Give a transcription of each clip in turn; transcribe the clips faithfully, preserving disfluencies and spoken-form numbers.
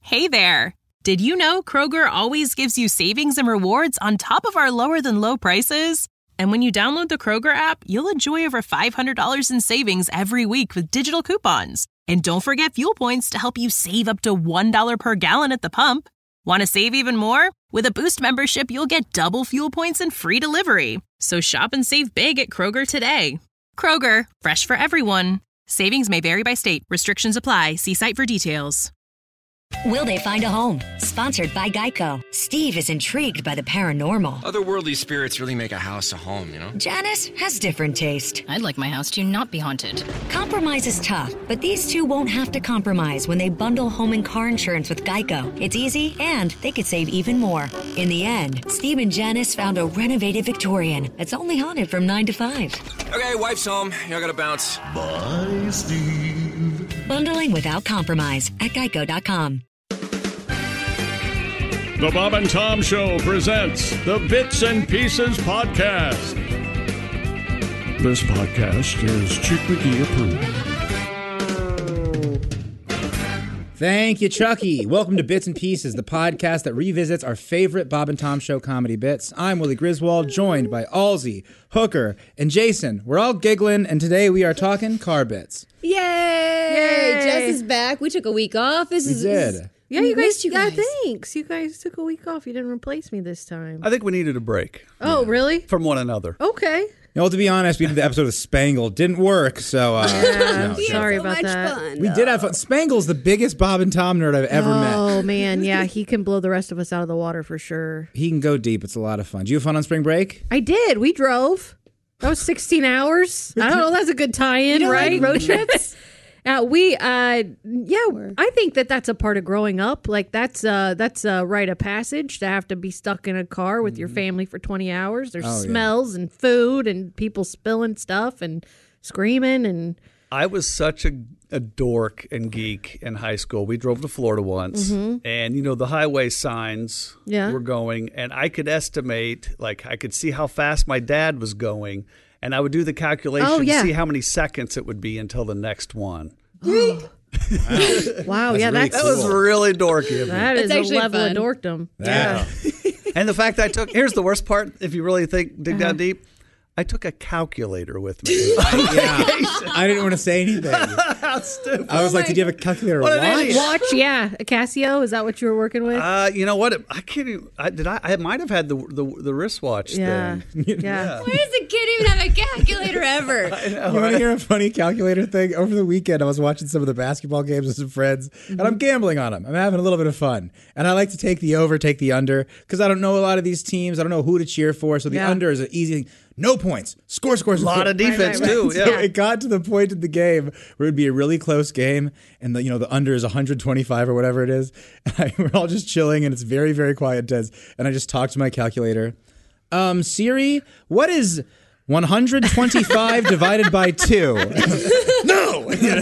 Hey there! Did you know Kroger always gives you savings and rewards on top of our lower-than-low prices? And when you download the Kroger app, you'll enjoy over five hundred dollars in savings every week with digital coupons. And don't forget fuel points to help you save up to one dollar per gallon at the pump. Want to save even more? With a Boost membership, you'll get double fuel points and free delivery. So shop and save big at Kroger today. Kroger, fresh for everyone. Savings may vary by state. Restrictions apply. See site for details. Will they find a home? Sponsored by Geico. Steve is intrigued by the paranormal. Otherworldly spirits really make a house a home, you know? Janice has different taste. I'd like my house to not be haunted. Compromise is tough, but these two won't have to compromise when they bundle home and car insurance with Geico. It's easy, and they could save even more. In the end, Steve and Janice found a renovated Victorian that's only haunted from nine to five. Okay, wife's home. Y'all gotta bounce. Bye, Steve. Bundling without compromise at geico dot com. The Bob and Tom Show presents the Bits and Pieces Podcast. This podcast is Chick McGee approved. Thank you, Chucky. Welcome to Bits and Pieces, the podcast that revisits our favorite Bob and Tom Show comedy bits. I'm Willie Griswold, joined by Alzy, Hooker, and Jason. We're all giggling, and today we are talking car bits. Yay! Yay! Jess is back. We took a week off. This we is did. This is, Yeah, you guys, you guys. Yeah, thanks. You guys took a week off. You didn't replace me this time. I think we needed a break. Oh, yeah. Really? From one another. Okay. You know, to be honest, we did the episode of Spangled. Didn't work, so... Uh, yeah, no, sorry so about that. Fun, we did have fun. Spangled's the biggest Bob and Tom nerd I've ever oh, met. Oh, man. Yeah, he can blow the rest of us out of the water for sure. He can go deep. It's a lot of fun. Did you have fun on spring break? I did. We drove. That was sixteen hours. I don't know. That's a good tie-in, you right? Like road trips? Uh, we, uh, yeah, I think that that's a part of growing up. Like that's, uh, that's a rite of passage to have to be stuck in a car with your family for twenty hours. There's oh, smells yeah. and food and people spilling stuff and screaming. And I was such a, a dork and geek in high school. We drove to Florida once, mm-hmm. and you know the highway signs yeah. were going, and I could estimate, like I could see how fast my dad was going. And I would do the calculation oh, yeah. to see how many seconds it would be until the next one. Oh. Wow, wow that's yeah, really that's cool. That was really dorky. That is that's a level fun. of dorkdom. Yeah. yeah. And the fact that I took, here's the worst part, if you really think, dig down deep, I took a calculator with me. I, yeah. I didn't want to say anything. How stupid. I was like, did you have a calculator What an watch? idiot. Watch, yeah. A Casio, is that what you were working with? Uh, you know what? I can't even, I, did I, I might have had the the, the wristwatch yeah. thing. Yeah. yeah. Why does a kid even have a calculator ever? I know, You want right? to hear a funny calculator thing? Over the weekend, I was watching some of the basketball games with some friends, mm-hmm. and I'm gambling on them. I'm having a little bit of fun. And I like to take the over, take the under, because I don't know a lot of these teams. I don't know who to cheer for, so the Yeah. under is an easy thing. No points. Score, score, A score. lot of defense, right, right, too. right. Yeah. So it got to the point in the game where it'd be a really close game, and the you know the under is one hundred twenty-five or whatever it is. And I, we're all just chilling, and it's very, very quiet and tense. And I just talk to my calculator. Um, Siri, what is one hundred twenty-five divided by two? No.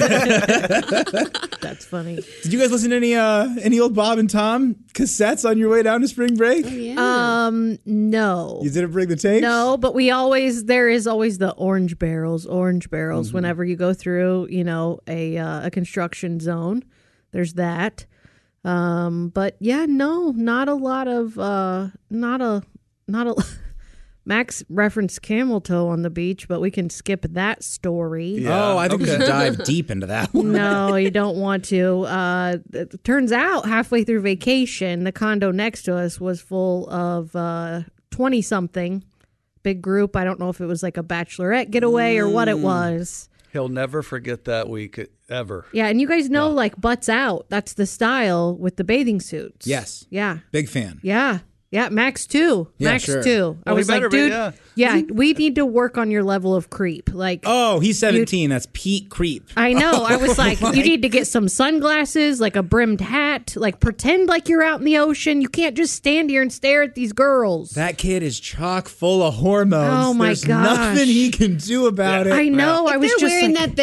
That's funny. Did you guys listen to any uh, any old Bob and Tom cassettes on your way down to spring break? Oh, yeah. Um, no. You didn't bring the tapes? No, but we always, there is always the orange barrels, orange barrels. Mm-hmm. Whenever you go through, you know, a uh, a construction zone, there's that. Um, but yeah, no, not a lot of, uh, not a, not a, Max referenced camel toe on the beach, but we can skip that story. Yeah. Oh, I think we Okay. should dive deep into that one. No, you don't want to. Uh, it turns out halfway through vacation, the condo next to us was full of uh, twenty-something. Big group. I don't know if it was like a bachelorette getaway or what it was. He'll never forget that week ever. Yeah, and you guys know, like, butts out. That's the style with the bathing suits. Yes. Yeah. Big fan. Yeah. Yeah, Max too. Yeah, Max sure. too. I Well, he was like, better be, dude, yeah. yeah, we need to work on your level of creep. Like, Oh, he's seventeen. That's Pete Creep. I know. I was like, you need to get some sunglasses, like a brimmed hat, like pretend like you're out in the ocean. You can't just stand here and stare at these girls. That kid is chock full of hormones. Oh, my There's gosh. nothing he can do about it. I know. If I was they're just wearing like, that, they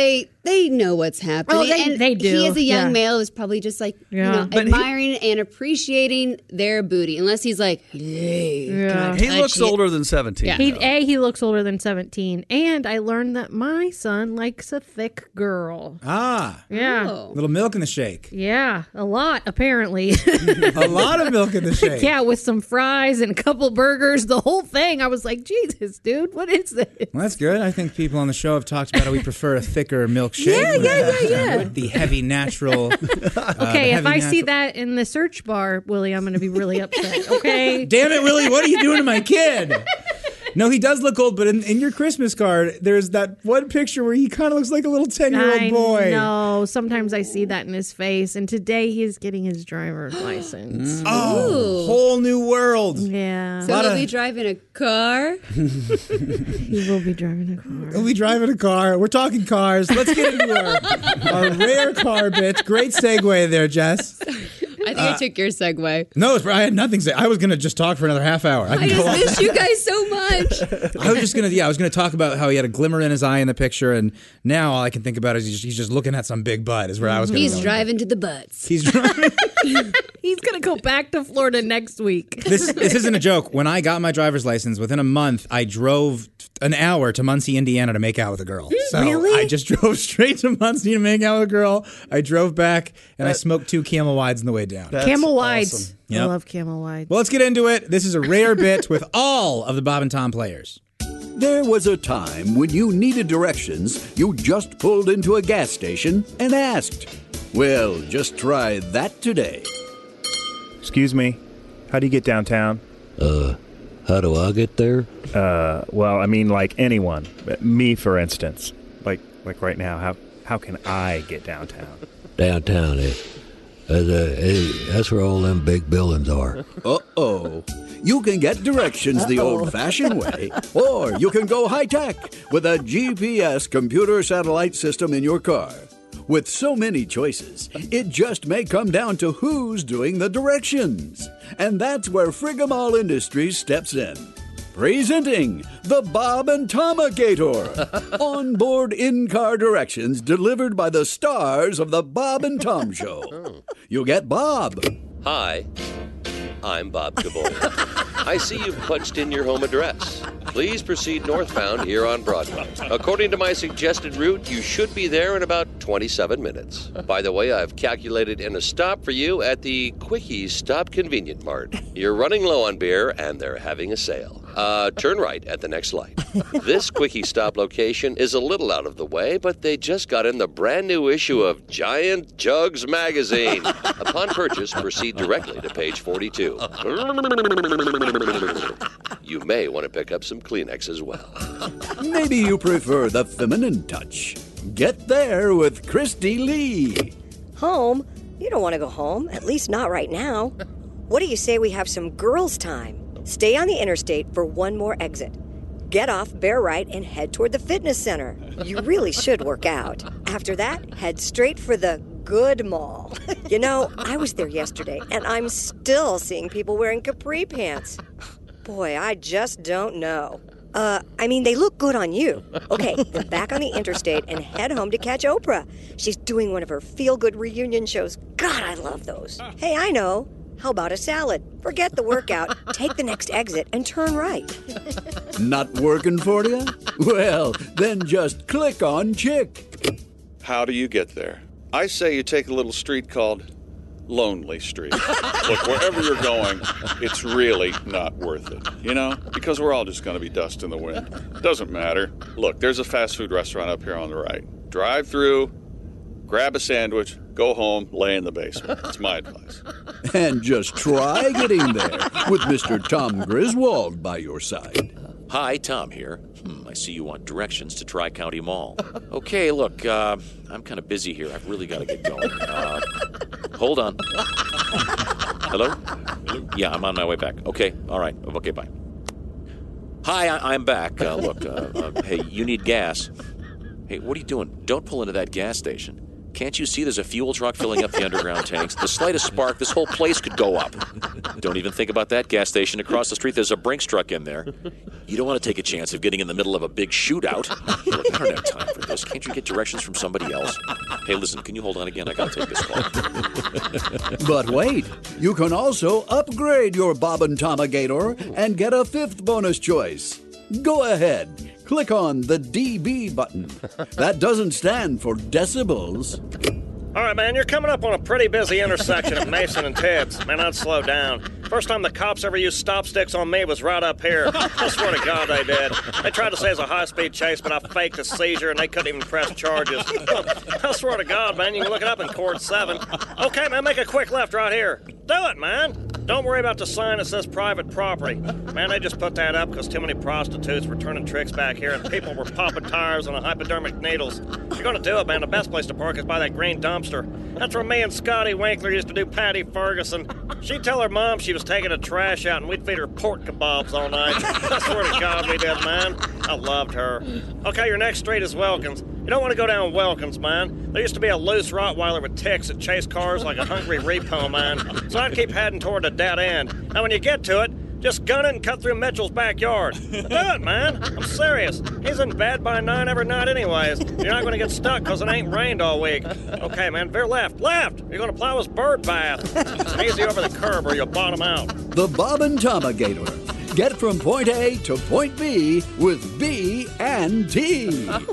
They know what's happening. Oh, they- and they do, He, as a young yeah. male, is probably just like, Yeah. you know, But he- admiring and appreciating their booty. Unless he's like, hey, can I He touch looks it? older than seventeen. Yeah. He though. A, he looks older than seventeen. And I learned that my son likes a thick girl. Ah, Yeah. Oh. little milk in the shake. Yeah, a lot, apparently. A lot of milk in the shake. Yeah, with some fries and a couple burgers, the whole thing. I was like, Jesus, dude, what is this? Well, that's good. I think people on the show have talked about how we prefer a thicker milkshake. Yeah, yeah, yeah, yeah. With the heavy natural. uh, Okay, the if I heavy see natural- that in the search bar, Willie, I'm going to be really upset, okay? Damn it, Willie, what are you doing to my kid? No, he does look old, but in, in your Christmas card, there's that one picture where he kind of looks like a little ten-year-old I boy. know. Sometimes I see that in his face. And today he is getting his driver's license. Oh, whole new world. Yeah. So Lot he'll of- be driving a car. He will be driving a car. He'll be driving a car. We're talking cars. Let's get into our, our rare car bit. Great segue there, Jess. I think I took your segue. No, it's, I had nothing to say. I was going to just talk for another half hour. I, I can go just on. missed you guys so much. I was just going to, yeah, I was going to talk about how he had a glimmer in his eye in the picture, and now all I can think about is he's just, he's just looking at some big butt is where I was going to He's driving to the butts. He's driving. He's going to go back to Florida next week. This this isn't a joke. When I got my driver's license, within a month, I drove an hour to Muncie, Indiana to make out with a girl. So Really? I just drove straight to Muncie to make out with a girl. I drove back, and I smoked two Camel Wides on the way down. That's Camel Wides. awesome. I Yep. love Camel Wides. Well, let's get into it. This is a rare bit with all of the Bob and Tom players. There was a time when you needed directions, you just pulled into a gas station and asked. Well, just try that today. Excuse me, how do you get downtown? Uh, how do I get there? Uh, well, I mean, like anyone. Me, for instance. Like, like right now, how how can I get downtown? Downtown, eh? Uh, eh, that's where all them big buildings are. Uh-oh. You can get directions the old-fashioned way, or you can go high-tech with a G P S computer satellite system in your car. With so many choices, it just may come down to who's doing the directions. And that's where Frigamall Industries steps in. Presenting the Bob and Tomigator. Onboard in-car directions delivered by the stars of the Bob and Tom Show. You get Bob. Hi, I'm Bob Cavoya. I see you've punched in your home address. Please proceed northbound here on Broadway. According to my suggested route, you should be there in about twenty-seven minutes. By the way, I've calculated in a stop for you at the Quickie Stop Convenient Mart. You're running low on beer, and they're having a sale. Uh, turn right at the next light. This Quickie Stop location is a little out of the way, but they just got in the brand new issue of Giant Jugs magazine. Upon purchase, proceed directly to page forty-two. You may want to pick up some Kleenex as well. Maybe you prefer the feminine touch. Get there with Christy Lee. Home? You don't want to go home, at least not right now. What do you say we have some girls' time? Stay on the interstate for one more exit. Get off, bear right, and head toward the fitness center. You really should work out. After that, head straight for the Good Mall. You know, I was there yesterday, and I'm still seeing people wearing capri pants. Boy, I just don't know. Uh, I mean, they look good on you. Okay, then back on the interstate and head home to catch Oprah. She's doing one of her feel-good reunion shows. God, I love those. Hey, I know. How about a salad? Forget the workout. Take the next exit and turn right. Not working for you? Well, then just click on Chick. How do you get there? I say you take a little street called Lonely Street. Look, wherever you're going, it's really not worth it, you know? Because we're all just going to be dust in the wind. Doesn't matter. Look, there's a fast food restaurant up here on the right. Drive through, grab a sandwich, go home, lay in the basement. That's my advice. And just try getting there with Mister Tom Griswold by your side. Hi, Tom here. Hmm, I see you want directions to Tri-County Mall. Okay, look, uh, I'm kind of busy here. I've really got to get going. Uh, hold on. Hello? Yeah, I'm on my way back. Okay, all right. Okay, bye. Hi, I- I'm back. Uh, look, uh, uh, hey, you need gas. Hey, what are you doing? Don't pull into that gas station. Can't you see there's a fuel truck filling up the underground tanks? The slightest spark, this whole place could go up. Don't even think about that gas station across the street. There's a Brinks truck in there. You don't want to take a chance of getting in the middle of a big shootout. Look, I don't have time for this. Can't you get directions from somebody else? Hey, listen, can you hold on again? I got to take this call. But wait, you can also upgrade your Bob and Tama Gator and get a fifth bonus choice. Go ahead, click on the D B button. That doesn't stand for decibels. All right, man, you're coming up on a pretty busy intersection at Mason and Tibbs. Man, I'd slow down. First time the cops ever used stop sticks on me was right up here. I swear to God they did. They tried to say it was a high-speed chase, but I faked a seizure, and they couldn't even press charges. I swear to God, man, you can look it up in Court seven. Okay, man, make a quick left right here. Do it, man. Don't worry about the sign that says private property. Man, they just put that up because too many prostitutes were turning tricks back here, and people were popping tires on hypodermic needles. If you're going to do it, man, the best place to park is by that green dumpster. That's where me and Scotty Winkler used to do Patty Ferguson. She'd tell her mom she was taking the trash out, and we'd feed her pork kebabs all night. I swear to God we did, man. I loved her. Okay, your next street is Wilkins. You don't want to go down Wilkins, man. There used to be a loose Rottweiler with ticks that chased cars like a hungry repo man. So I'd keep heading toward a dead end. Now, when you get to it, just gun it and cut through Mitchell's backyard. Do it, man. I'm serious. He's in bed by nine every night anyways. You're not going to get stuck because it ain't rained all week. Okay, man, veer left. Left! You're going to plow his bird bath. It's easy over the curb or you'll bottom out. The Bob and Tama Gator. Get from point A to point B with B and T.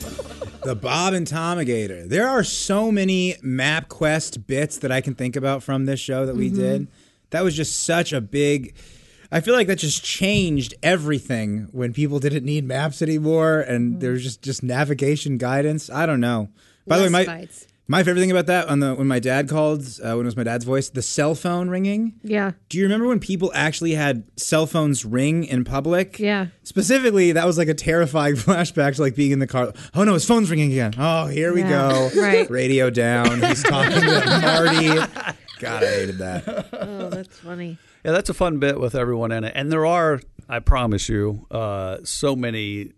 The Bob and Tama Gator. There are so many MapQuest bits that I can think about from this show that we Mm-hmm. did. That was just such a big... I feel like that just changed everything when people didn't need maps anymore and there was just, just navigation guidance. I don't know. By the way, my fights. my favorite thing about that on the when my dad called, uh, when it was my dad's voice, the cell phone ringing. Yeah. Do you remember when people actually had cell phones ring in public? Yeah. Specifically, that was like a terrifying flashback to like being in the car. Oh no, his phone's ringing again. Oh, here we Yeah. go. Right. Radio down. He's talking to Marty. God, I hated that. Oh, that's funny. Yeah, that's a fun bit with everyone in it. And there are, I promise you, uh, so many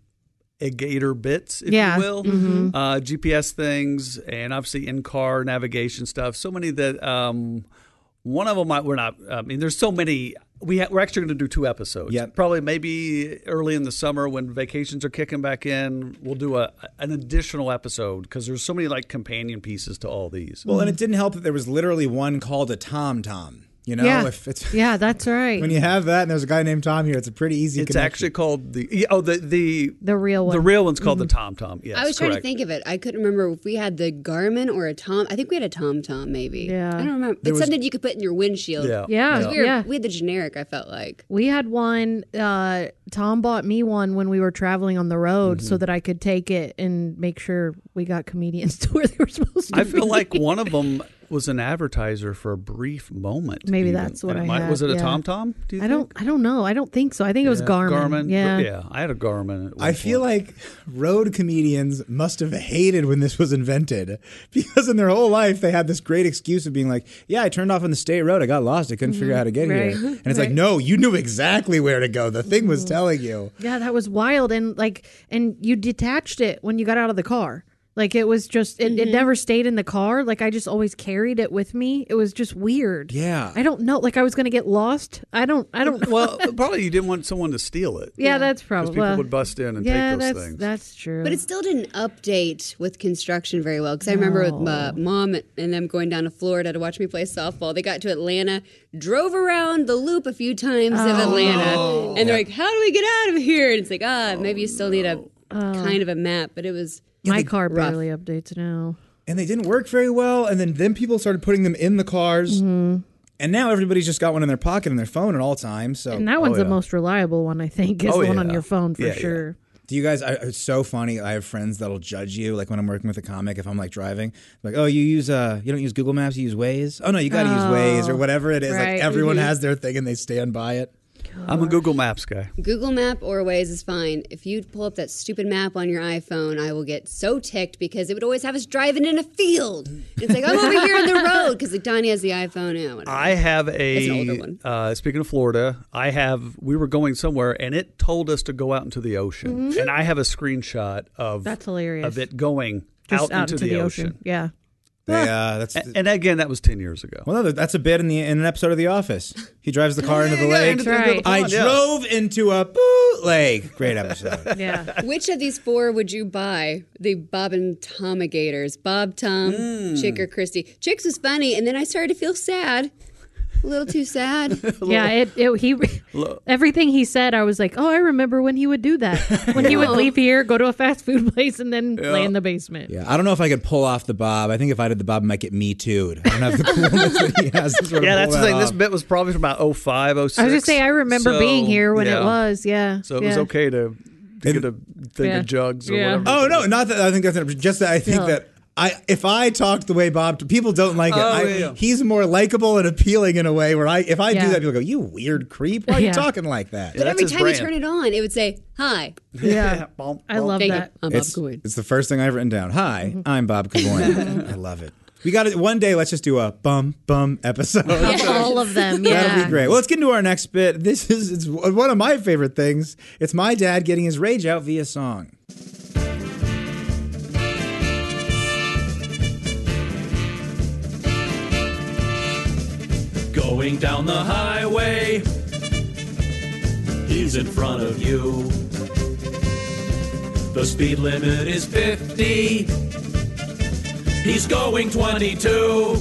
Gator bits, if Yeah. you will. Mhm. Uh, G P S things and obviously in-car navigation stuff. So many that um, one of them, I, we're not, I mean, there's so many. We ha- we're actually going to do two episodes. Yep. Probably maybe early in the summer when vacations are kicking back in, we'll do a an additional episode because there's so many like companion pieces to all these. Well, and it didn't help that there was literally one called a Tom Tom. You know, yeah. if it's yeah, that's right. when you have that and there's a guy named Tom here, it's a pretty easy It's connection. actually called the yeah, oh the the the real one. the real one's called the Tom Tom. Yes, I was trying to correct. think of it. I couldn't remember if we had the Garmin or a Tom. I think we had a Tom Tom, maybe. Yeah. I don't remember. There It's was- something you could put in your windshield. Yeah. Yeah, 'Cause We, were, yeah. we had the generic, I felt like. We had one. Uh, Tom bought me one when we were traveling on the road, Mm-hmm. so that I could take it and make sure we got comedians to where they were supposed to. I feel be. like one of them was an advertiser for a brief moment. Maybe even. that's what And it I might- had, Was it a yeah. Tom Tom? Do you I think? don't. I don't know. I don't think so. I think it was Yeah. Garmin. Garmin. Yeah. Yeah. I had a Garmin. At one I feel point. like road comedians must have hated when this was invented because in their whole life they had this great excuse of being like, yeah, I turned off on the state road. I got lost. I couldn't figure out how to get Right. here. And it's like, Right. no, you knew exactly where to go. The thing was telling you. Yeah, that was wild, and like, and you detached it when you got out of the car. Like it was just, it, it never stayed in the car. Like I just always carried it with me. It was just weird. Yeah. I don't know. Like I was gonna get lost. I don't. I don't. Well, probably you didn't want someone to steal it. yeah, that's Because probably. people well, would bust in and yeah, take those that's things. that's true. But it still didn't update with construction very well. Because I remember with my mom and them going down to Florida to watch me play softball. They got to Atlanta, drove around the loop a few times of Oh. Atlanta. And they're like, how do we get out of here? And it's like, ah, maybe you still need a kind of a map. But it was my they- car rough. barely updates now. And they didn't work very well. And then, then people started putting them in the cars. Mm-hmm. And now everybody's just got one in their pocket and their phone at all times. So And that one's yeah. the most reliable one, I think, is Oh, the one on yeah. your phone for Yeah, yeah. sure. do you guys, I, it's so funny. I have friends that'll judge you. Like when I'm working with a comic, if I'm like driving, like, oh, you use, uh, you don't use Google Maps, you use Waze. Oh no, you got to use Waze or whatever it is. right. Like everyone Mhm. has their thing and they stand by it. I'm a Google Maps guy. Google Map or Waze is fine. If you pull up that stupid map on your iPhone, I will get so ticked because it would always have us driving in a field. It's like, I'm over here in the road because like Donnie has the iPhone. Yeah, whatever. I have It's an older a, one. uh, speaking of Florida, I have, we were going somewhere and it told us to go out into the ocean. Mhm. And I have a screenshot of, That's hilarious. of it going Just out, into, the, ocean. Yeah. They, uh, that's and, and again, that was ten years ago. Well, no, that's a bit in the in an episode of The Office. He drives the car into the yeah, lake. into the- into the I pond, yeah. drove into a bootleg. Great episode. Yeah. Which of these four would you buy? The Bob and Tomigators. Bob, Tom, Hmm. Chick, or Christy. Chick's was funny, and then I started to feel sad. A little too sad. Yeah, it, it he everything he said, I was like, oh, I remember when he would do that. When he would leave here, go to a fast food place, and then Yeah. play in the basement. Yeah, I don't know if I could pull off the Bob. I think if I did the Bob, I might get me too'd. I don't have the coolness that he has to sort of Yeah, pull that's the that thing. This off. bit was probably from about oh five, oh six. I was just say I remember So, being here when yeah. it was. Yeah, So it yeah. was okay to, to get a thing Yeah. of jugs or Yeah. whatever. Oh no, not that. I think that's just that. I think No. that I if I talked the way Bob, people don't like it. Oh, I, yeah, yeah. He's more likable and appealing in a way where I if I do Yeah. that, people go, "You weird creep! Why are Yeah. you talking like that?" But every time you turn it on, it would say, hi. Yeah, I love Thank that. you. I'm Bob It's, Coyne. it's the first thing I've written down. Hi, I'm Bob Coyne. I love it. We got it. One day, let's just do a bum bum episode. All of them. Yeah, That'll be great. Well, let's get into our next bit. This is it's one of my favorite things. It's my dad getting his rage out via song. Going down the highway, he's in front of you. The speed limit is fifty, he's going twenty-two.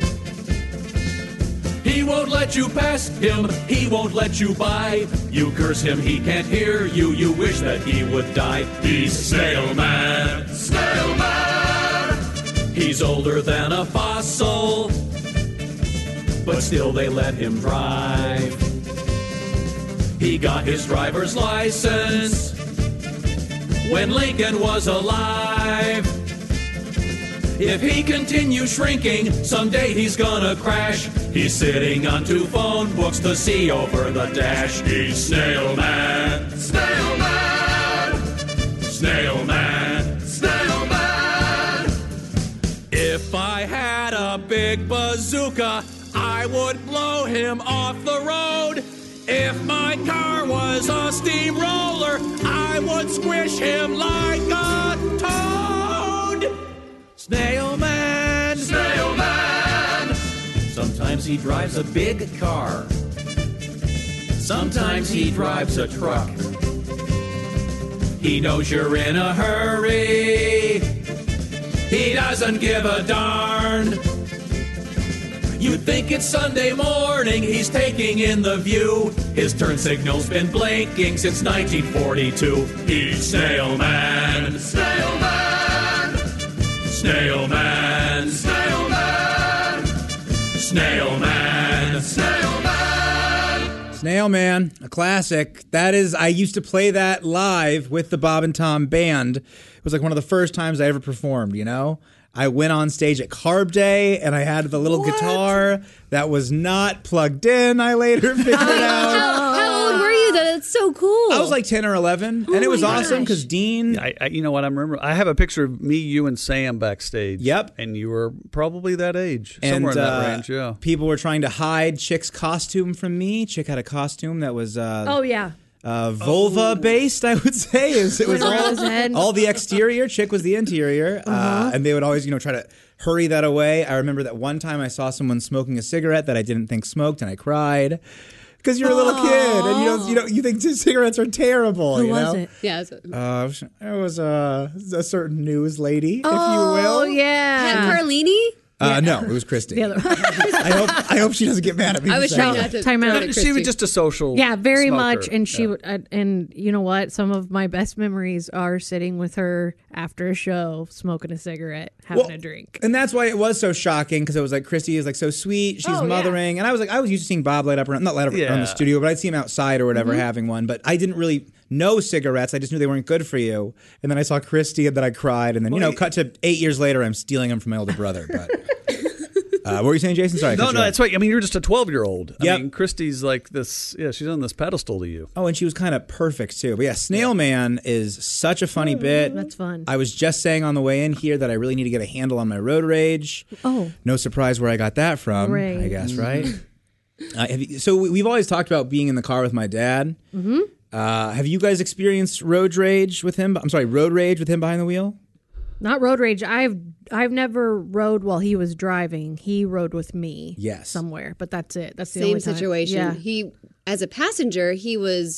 He won't let you pass him, he won't let you by. You curse him, he can't hear you, you wish that he would die. He's Snail Man, Snail Man. He's older than a fossil, but still they let him drive. He got his driver's license when Lincoln was alive. If he continues shrinking, someday he's gonna crash. He's sitting on two phone books to see over the dash. He's Snail Man, Snail Man, Snail Man, Snail Man. If I had a big bazooka, I would blow him off the road. If my car was a steamroller, I would squish him like a toad. Snail Man, Snail Man. Sometimes he drives a big car. Sometimes he drives a truck. He knows you're in a hurry. He doesn't give a darn. You'd think it's Sunday morning, he's taking in the view. His turn signal's been blinking since nineteen forty-two. He's Snail Man, Snail Man, Snail Man, Snail Man, Snail Man, Snail Man. Snail Man, a classic. That is, I used to play that live with the Bob and Tom band. It was like one of the first times I ever performed, you know? I went on stage at Carb Day, and I had the little What? guitar that was not plugged in, I later figured out. How, how old were you? That's so cool. I was like ten or eleven, Oh and it was my awesome gosh. because Dean... I, I, you know what? I remember. I have a picture of me, you, and Sam backstage. Yep. And you were probably that age, And somewhere in that uh, range. Yeah. people were trying to hide Chick's costume from me. Chick had a costume that was... Uh, Oh yeah. Uh, vulva based, I would say. It was, it was Went over all, his head. all the exterior. Chick was the interior, uh, Uh-huh. and they would always, you know, try to hurry that away. I remember that one time I saw someone smoking a cigarette that I didn't think smoked, and I cried because you're a little kid, and you don't, you know, you think cigarettes are terrible. Who you was know? it? Yeah. It's, Uh, it was a, a certain news lady, if you Oh will. yeah. Pat Carlini? Uh, no, it was Christy. The other I hope I hope she doesn't get mad at me. I for was saying trying that. not to. Time throw out. it at She was Christy. just a social. Yeah, very smoker. much. And she Yeah. would, uh, and you know what? Some of my best memories are sitting with her after a show, smoking a cigarette, having Well, a drink. And that's why it was so shocking because it was like Christy is like so sweet. She's Oh, yeah. mothering, and I was like, I was used to seeing Bob light up around, not light up around Yeah. the studio, but I'd see him outside or whatever Mm-hmm. having one. But I didn't really know cigarettes. I just knew they weren't good for you. And then I saw Christy, and then I cried, and then you know, cut to eight years later, I'm stealing them from my older brother. But uh, what were you saying, Jason? Sorry. I No, cut no, you off. that's right. I mean, you're just a twelve-year-old. I Yep. mean, Christy's like this. Yeah, she's on this pedestal to you. Oh, and she was kind of perfect too. But yeah, Snail Man is such a funny bit. That's fun. I was just saying on the way in here that I really need to get a handle on my road rage. Oh. No surprise where I got that from, Right. I guess, right? uh, have you, so we- we've always talked about being in the car with my dad. Mm-hmm. Uh, have you guys experienced road rage with him? I'm sorry, road rage with him behind the wheel? Not road rage. I've I've never rode while he was driving. He rode with me. Yes. Somewhere, but that's it. That's the Same only time. situation. Yeah. He, as a passenger, he was,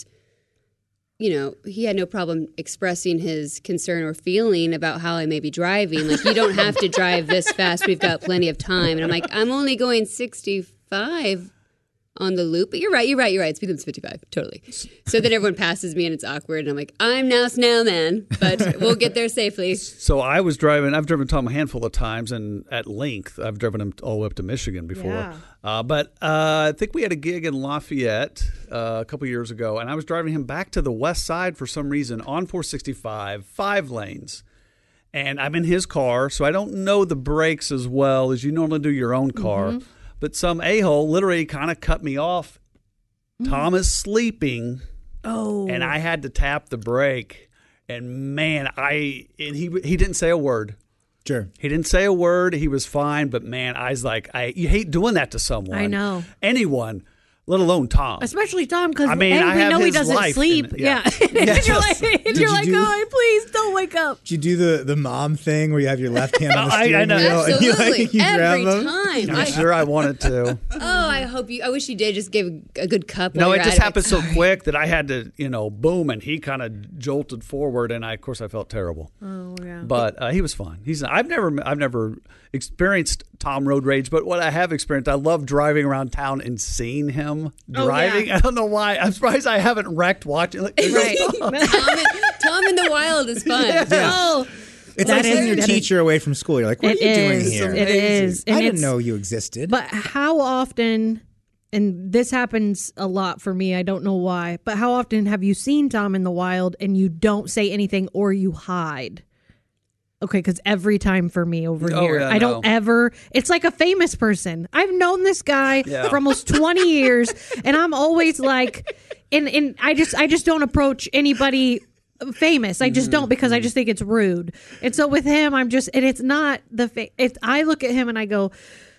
you know, he had no problem expressing his concern or feeling about how I may be driving. Like, you don't have to drive this fast. We've got plenty of time. And I'm like, I'm only going sixty-five on the loop. But you're right, you're right, you're right. Speed limit's fifty-five, totally. So then everyone passes me and it's awkward. And I'm like, I'm now snail man, but we'll get there safely. So I was driving, I've driven Tom a handful of times, and at length, I've driven him all the way up to Michigan before. Yeah. Uh, but uh, I think we had a gig in Lafayette uh, a couple years ago, and I was driving him back to the west side for some reason on four sixty-five, five lanes. And I'm in his car, so I don't know the brakes as well as you normally do your own car. Mm-hmm. But some a-hole literally kind of cut me off. Mm. Tom is sleeping. Oh. And I had to tap the brake. And man, I and he he didn't say a word. Sure. He didn't say a word. He was fine. But man, I was like, I you hate doing that to someone. I know. Anyone, let alone Tom. Especially Tom, because I mean, hey, I we have know he his doesn't life sleep. in- yeah. yeah. and you're like, and Did you're you like do- oh, please don't wake up. Do you do the, the mom thing where you have your left hand on the I- I steering know. wheel and you, Absolutely. like, you grab Every them? time. I'm I, sure I wanted to. oh, I hope you, I wish you did just give a good cup. No, while it you're just at happened Like, so quick that I had to, you know, boom, and he kind of jolted forward, and I, of course, I felt terrible. Oh yeah. But uh, he was fine. He's. I've never. I've never experienced Tom road rage, but what I have experienced, I love driving around town and seeing him driving. Oh, yeah. I don't know why. I'm surprised I haven't wrecked watching. Like, Right. Tom, in, Tom in the wild is fun. Yeah. Oh, It's That like sending is- your that is- teacher away from school. You're like, what It are you is. doing here? It is. I And didn't it's- know you existed. But how often, and this happens a lot for me, I don't know why, but how often have you seen Tom in the wild and you don't say anything or you hide? Okay, because every time for me over Oh, here, yeah, I don't no. ever, it's like a famous person. I've known this guy Yeah. for almost twenty years, and I'm always like, and, and I just, I just don't approach anybody famous. I just don't, because I just think it's rude. And so with him, I'm just, and it's not the, fa- it's, I look at him and I go,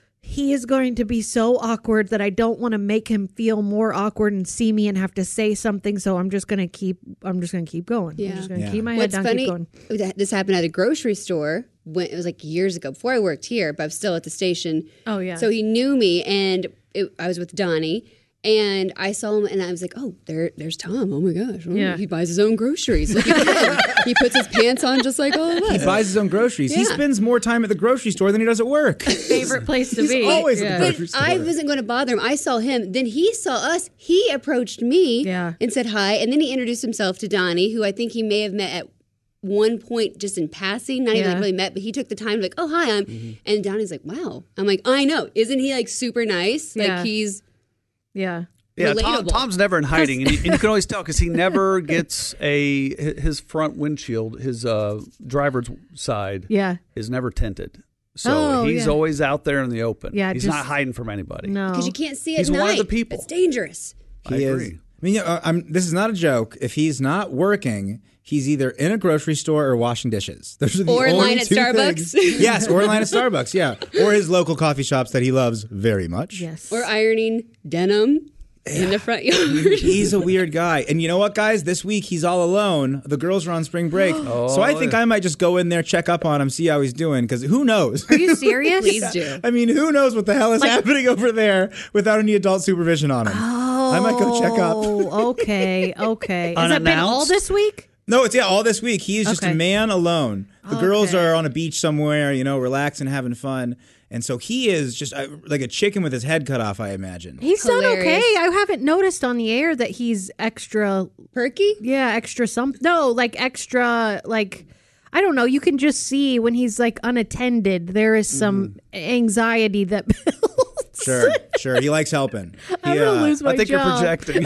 he is going to be so awkward that I don't want to make him feel more awkward and see me and have to say something. So I'm just going to keep, I'm just going to keep going. Yeah. I'm just going to Yeah. keep my head What's down, funny, keep going. that- this happened at a grocery store when it was like years ago before I worked here, but I was still at the station. Oh, yeah. So he knew me, and it, I was with Donnie, and I saw him, and I was like, "Oh, there, there's Tom. Oh my gosh, oh, Yeah. he buys his own groceries. Look at him. He puts his pants on just like all of us." He buys his own groceries. He Yeah. spends more time at the grocery store than he does at work. Favorite place to He's be. always Yeah. at the grocery But store. I wasn't going to bother him. I saw him. Then he saw us. He approached me Yeah. and said hi. And then he introduced himself to Donnie, who I think he may have met at one point just in passing, not even Yeah. like really met, but he took the time to like, oh, hi, I'm. And Donnie's like, wow. I'm like, I know. Isn't he like super nice? Like Yeah. he's Yeah. Yeah, Tom, relatable. Tom's never in hiding, and you, and you can always tell because he never gets a his front windshield, his uh, driver's side, Yeah. is never tinted. So Oh, he's yeah. always out there in the open. Yeah, he's just- not hiding from anybody. No. because you can't see at He's night. one of the people. It's dangerous. I He is. agree. I mean, you know, I'm, this is not a joke. If he's not working, he's either in a grocery store or washing dishes. Those are the Or in only line at two Starbucks. things. Yes, or in line at Starbucks, yeah. Or his local coffee shops that he loves very much. Yes. Or ironing denim in the front yard. He's a weird guy. And you know what, guys? This week he's all alone. The girls are on spring break. so I think I might just go in there, check up on him, see how he's doing, because who knows? Are you serious? Please do. I mean, who knows what the hell is Like- happening over there without any adult supervision on him? Oh, I might go check up. okay, okay. Has that been all Unannounced? this week? No, it's yeah, all this week. He is just Okay. a man alone. The girls Okay. are on a beach somewhere, you know, relaxing, having fun. And so he is just uh, like a chicken with his head cut off, I imagine. He's done Hilarious. okay. I haven't noticed on the air that he's extra Perky? Yeah, extra some. No, like extra, like I don't know. You can just see when he's like unattended. There is some anxiety that builds. Sure, sure. He likes helping. I'm He, gonna uh, lose my I think job. you're projecting.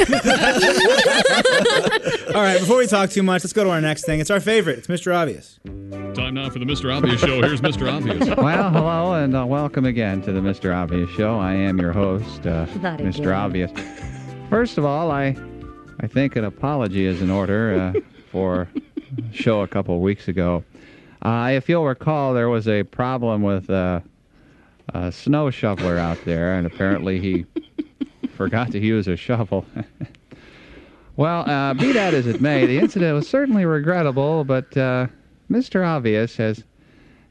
All right, before we talk too much, let's go to our next thing. It's our favorite. It's Mister Obvious. Time now for the Mister Obvious Show. Here's Mister Obvious. Well, hello and uh, welcome again to the Mister Obvious Show. I am your host, uh, Not Mister again. Obvious. First of all, I, I think an apology is in order uh, for a show a couple of weeks ago. Uh, if you'll recall, there was a problem with uh, a snow shoveler out there, and apparently he forgot to use a shovel. Well, uh, be that as it may, the incident was certainly regrettable, but uh, Mister Obvious has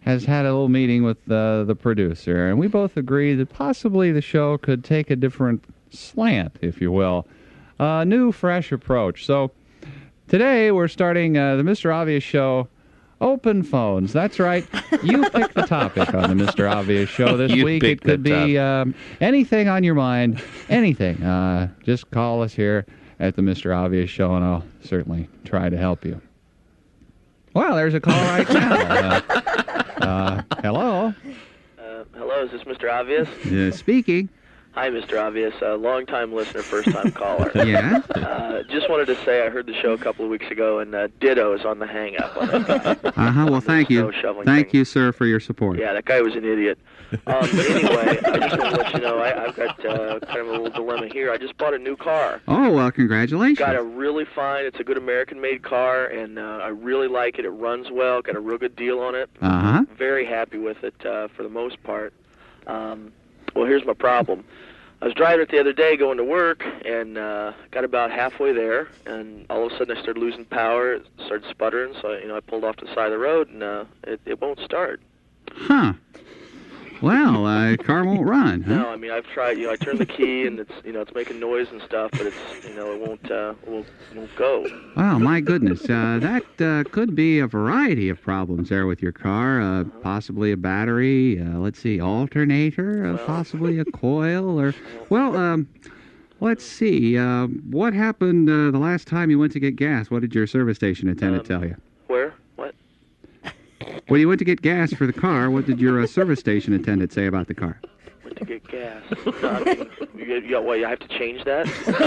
has had a little meeting with uh, the producer, and we both agreed that possibly the show could take a different slant, if you will, a new, fresh approach. So today we're starting uh, the Mister Obvious Show. Open phones. That's right. You pick the topic on the Mister Obvious Show this You week. pick It could the be um, anything on your mind, anything. Uh, just call us here at the Mister Obvious Show, and I'll certainly try to help you. Well, there's a call right now. Uh, uh, hello. Uh, hello, is this Mister Obvious? Uh, speaking. Hi, Mister Obvious. Uh, long-time listener, first-time caller. Yeah? Uh, just wanted to say I heard the show a couple of weeks ago, and uh, Ditto is on the hang-up. On that guy. Uh-huh. Well, thank you. snow shoveling Thank thing. you, sir, for your support. Yeah, that guy was an idiot. Um, but anyway, I just want to let you know I, I've got uh, kind of a little dilemma here. I just bought a new car. Oh, well, congratulations. Got a really fine, it's a good American-made car, and uh, I really like it. It runs well, got a real good deal on it. Uh-huh. Very happy with it uh, for the most part. Um, well, here's my problem. I was driving it the other day going to work, and uh, got about halfway there, and all of a sudden I started losing power. It started sputtering, so you know I pulled off to the side of the road, and uh, it, it won't start. Huh. Well, uh, car won't run, huh? No, I mean I've tried. You know, I turned the key, and it's you know it's making noise and stuff, but it's you know it won't uh, won't, won't go. Wow, my goodness. Uh, that uh, could be a variety of problems there with your car. Uh, possibly a battery, uh, let's see, alternator, uh, possibly a coil, or... Well, um, let's see. Uh, what happened uh, the last time you went to get gas? What did your service station attendant Um, tell you? Where? What? When you went to get gas for the car, what did your uh, service station attendant say about the car? Went to get gas. No, I mean, you, you, what, you have to change that?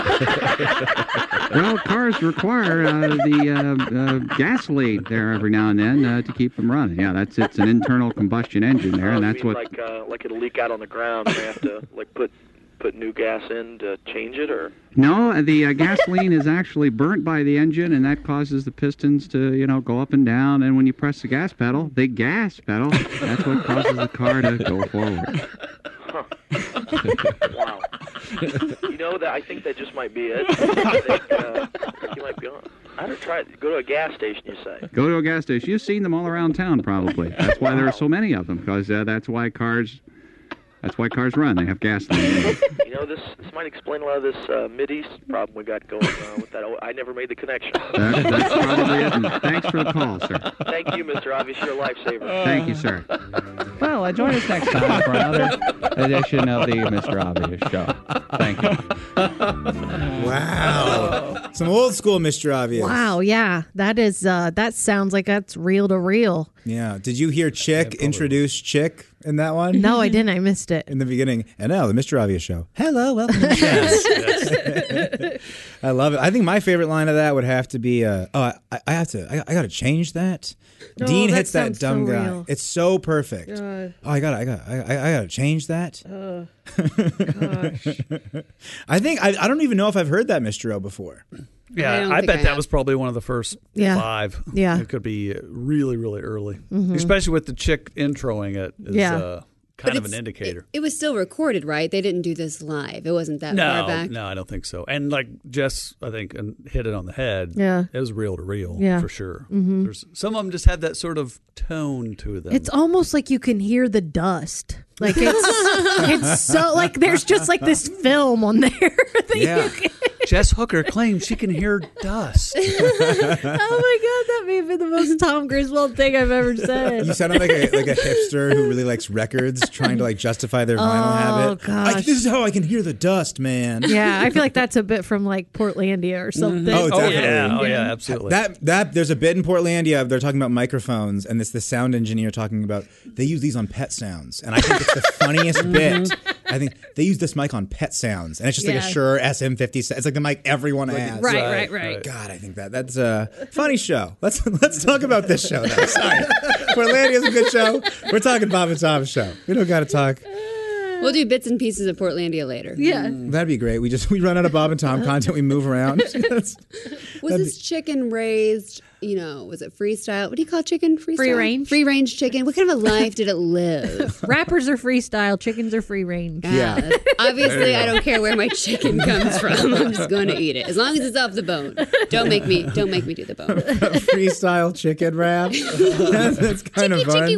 Well, cars require uh, the uh, uh, gasoline there every now and then uh, to keep them running. Yeah, that's it's an internal combustion engine there, Oh, and you that's mean what. like uh, like it'll leak out on the ground, and they have to like put put new gas in to change it, or? No, the uh, gasoline is actually burnt by the engine, and that causes the pistons to, you know, go up and down. And when you press the gas pedal, the gas pedal, that's what causes the car to go forward. Huh. Wow. You know that I think that just might be it. I think, uh, I think you might be on. I don't try it. Go to a gas station, you say. Go to a gas station. You've seen them all around town, probably. That's why there are so many of them, because uh, that's why cars. That's why cars run. They have gasoline. You know, this this might explain a lot of this uh, Mideast problem we got going uh, with that. I never made the connection. That, that's probably it. And thanks for the call, sir. Thank you, Mister Obvious. You're a lifesaver. Thank you, sir. Well, uh, join us next time for another edition of the Mister Obvious Show. Thank you. Wow. Some old school Mister Obvious. Wow, yeah. That is uh that sounds like that's reel to reel. Yeah. Did you hear Chick introduce Chick in that one? No, I didn't. I missed it. In the beginning. And now, the Mister Obvious Show. Hello, welcome to the show. I love it. I think my favorite line of that would have to be, uh, oh, I, I have to, I, I got to change that. Oh, Dean that hits that sounds dumb so guy. real. It's so perfect. God. Oh, I got to I got I, I, I got to change that. Oh, gosh. I think, I, I don't even know if I've heard that Mister O before. Yeah, I, I bet I that have. was probably one of the first Yeah. five. Yeah. It could be really, really early. Mhm. Especially with the chick introing it is Yeah. uh, kind But of an it's- indicator. It was still recorded, right? They didn't do this live. It wasn't that no, far back. no, I don't think so. And like Jess, I think, and hit it on the head. Yeah. It was real to real, Yeah. for sure. Mhm. There's Some of them just had that sort of tone to them. It's almost like you can hear the dust. Like it's it's so like there's just like this film on there. that Yeah. you can- Jess Hooker claims she can hear dust. oh my god, that may have been the most Tom Griswold thing I've ever said. You sounded like a like a hipster who really likes records, trying to like justify their vinyl Oh, habit. I, gosh. this is how I can hear the dust, man. Yeah, I feel like that's a bit from like Portlandia or something. Oh, definitely. yeah. Oh, yeah, absolutely. That that there's a bit in Portlandia. They're talking about microphones, and it's the sound engineer talking about they use these on Pet Sounds, and I think it's the funniest bit. I think they use this mic on Pet Sounds, and it's just like Yeah. a Shure S M fifty. It's like the mic everyone has. Right, right, right. God, I think that that's a funny show. Let's let's talk about this show now. Sorry, Portlandia's a good show. We're talking Bob and Tom's show. We don't got to talk. We'll do bits and pieces of Portlandia later. Yeah. That'd be great. We just we run out of Bob and Tom content. We move around. Was this chicken raised, you know, was it freestyle? What do you call chicken? Freestyle? Free range? Free range chicken. What kind of a life did it live? Rappers are freestyle, chickens are free range. Yeah. Uh, obviously, I don't care where my chicken comes from. I'm just going to eat it. As long as it's off the bone. Don't make me don't make me do the bone. Freestyle chicken rap. That's, that's kind Chicky, of fun. chicky, wah, wah.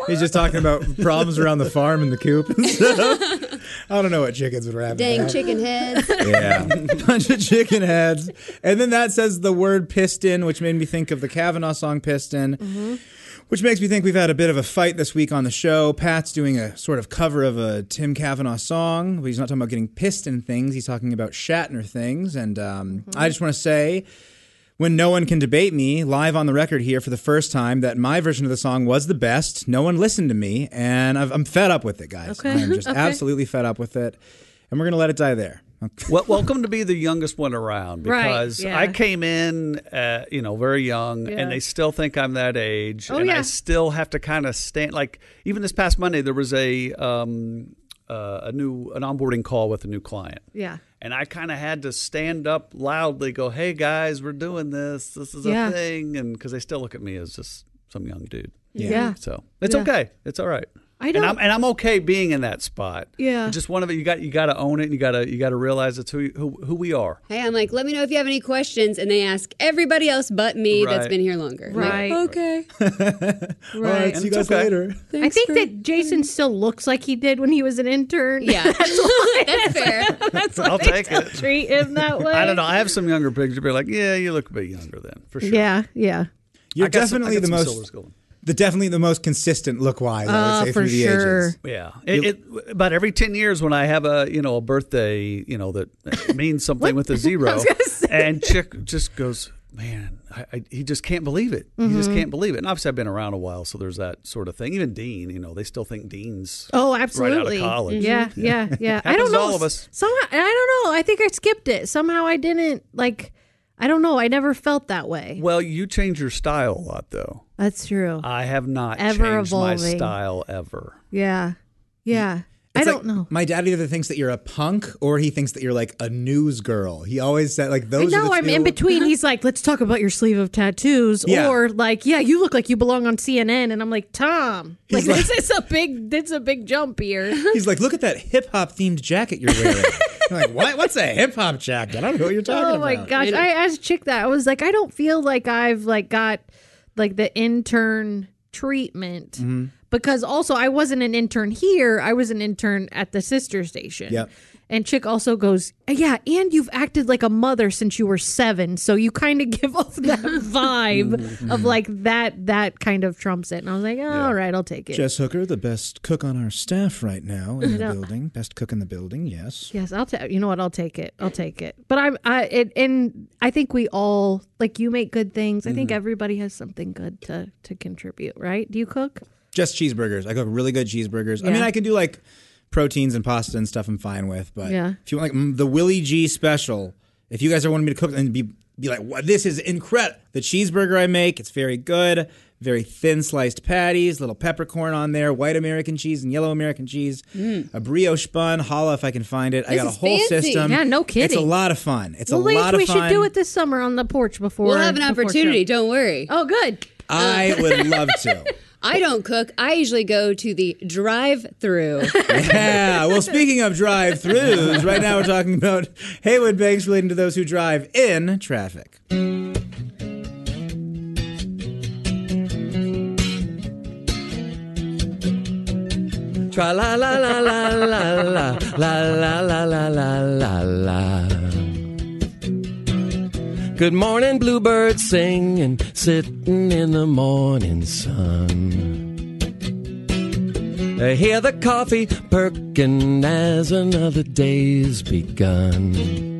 He's just talking about problems around the farm and the coop and stuff. I don't know what chickens would wrap. Dang chicken heads. Yeah, bunch of chicken heads. And then that says the word piston, which made me think of the Kavanaugh song Piston. Mm-hmm. Which makes me think we've had a bit of a fight this week on the show. Pat's doing a sort of cover of a Tim Kavanaugh song, but he's not talking about getting pissed in things. He's talking about Shatner things. And um, mm-hmm. I just want to say, when no one can debate me, live on the record here for the first time, that my version of the song was the best. No one listened to me, and I've, I'm fed up with it, guys. Okay. I'm just okay. absolutely fed up with it. And we're going to let it die there. Well, welcome to be the youngest one around, because right, yeah. I came in, uh, you know, very young, yeah. and they still think I'm that age, oh, and yeah. I still have to kind of stand. Like even this past Monday, there was a um, uh, a new an onboarding call with a new client. Yeah, and I kind of had to stand up loudly, go, "Hey guys, we're doing this. This is yeah. a thing," and because they still look at me as just some young dude. Yeah, yeah. So it's yeah. okay. It's all right. I don't, and I'm and I'm okay being in that spot. Yeah, just one of it. You got you got to own it. And you got to you got to realize it's who, who who we are. Hey, I'm like, let me know if you have any questions, and they ask everybody else but me right. that's been here longer. Right. Like, okay. right. All right. See you guys okay. later. Thanks I think for... that Jason still looks like he did when he was an intern. Yeah, that's, why, that's fair. That's why I'll they take it. Treat him that way. I don't know. I have some younger pictures. Be like, yeah, you look a bit younger then, for sure. Yeah, yeah. You're definitely some, the most. The definitely the most consistent look wise. I would uh, say for through the sure. ages. Yeah, it, it, about every ten years when I have a you know a birthday you know that means something with a zero, and Chick just goes, man, I, I, he just can't believe it. Mm-hmm. He just can't believe it. And obviously I've been around a while, so there's that sort of thing. Even Dean, you know, they still think Dean's oh absolutely right out of college. Yeah, yeah, yeah. I don't to know. all of us. Somehow I don't know. I think I skipped it. Somehow I didn't like. I don't know. I never felt that way. Well, you change your style a lot, though. That's true. I have not ever changed evolving. my style ever. Yeah. Yeah. It's I like, don't know. My dad either thinks that you're a punk or he thinks that you're like a news girl. He always said like those. I know. are the I'm two. in between. He's like, let's talk about your sleeve of tattoos, Yeah. or like, yeah, you look like you belong on C N N, and I'm like, Tom, like, He's like- this is a big, this is a big jump here. He's like, look at that hip hop themed jacket you're wearing. I'm like, what? What's a hip hop jacket? I don't know what you're talking Oh about. my gosh! I as a chick that I was like, I don't feel like I've like got like the intern treatment. Mm-hmm. Because also I wasn't an intern here. I was an intern at the sister station. Yep. And Chick also goes, yeah, and you've acted like a mother since you were seven. So you kind of give off that vibe Mm-hmm. of like that, that kind of trumps it. And I was like, oh, Yeah. all right, I'll take it. Jess Hooker, the best cook on our staff right now in the No. building. Best cook in the building, yes. Yes, I'll take. You know what? I'll take it. I'll take it. But I'm. I. It, and I think we all like. You make good things. I think Mhm. everybody has something good to to contribute. Right? Do you cook? Just cheeseburgers. I cook really good cheeseburgers. I Yeah. mean, I can do like proteins and pasta and stuff I'm fine with. But Yeah. if you want like mm, the Willie G special, if you guys are wanting me to cook and be be like, what, this is incredible. The cheeseburger I make, it's very good. Very thin sliced patties, little peppercorn on there, white American cheese and yellow American cheese, Mm. a brioche bun, holla if I can find it. I This got a is whole fancy. system. Yeah, no kidding. It's a lot of fun. It's well, a lot we of fun. should do it this summer on the porch before. We'll have an before opportunity. show. Don't worry. Oh, good. I would love to. I don't cook. I usually go to the drive-through. Yeah. Well, speaking of drive-throughs, right now we're talking about Haywood Banks relating to those who drive in traffic. Tra la la la la la la la la la la la la la. Good morning, bluebird singing, sitting in the morning sun. I hear the coffee perking as another day's begun.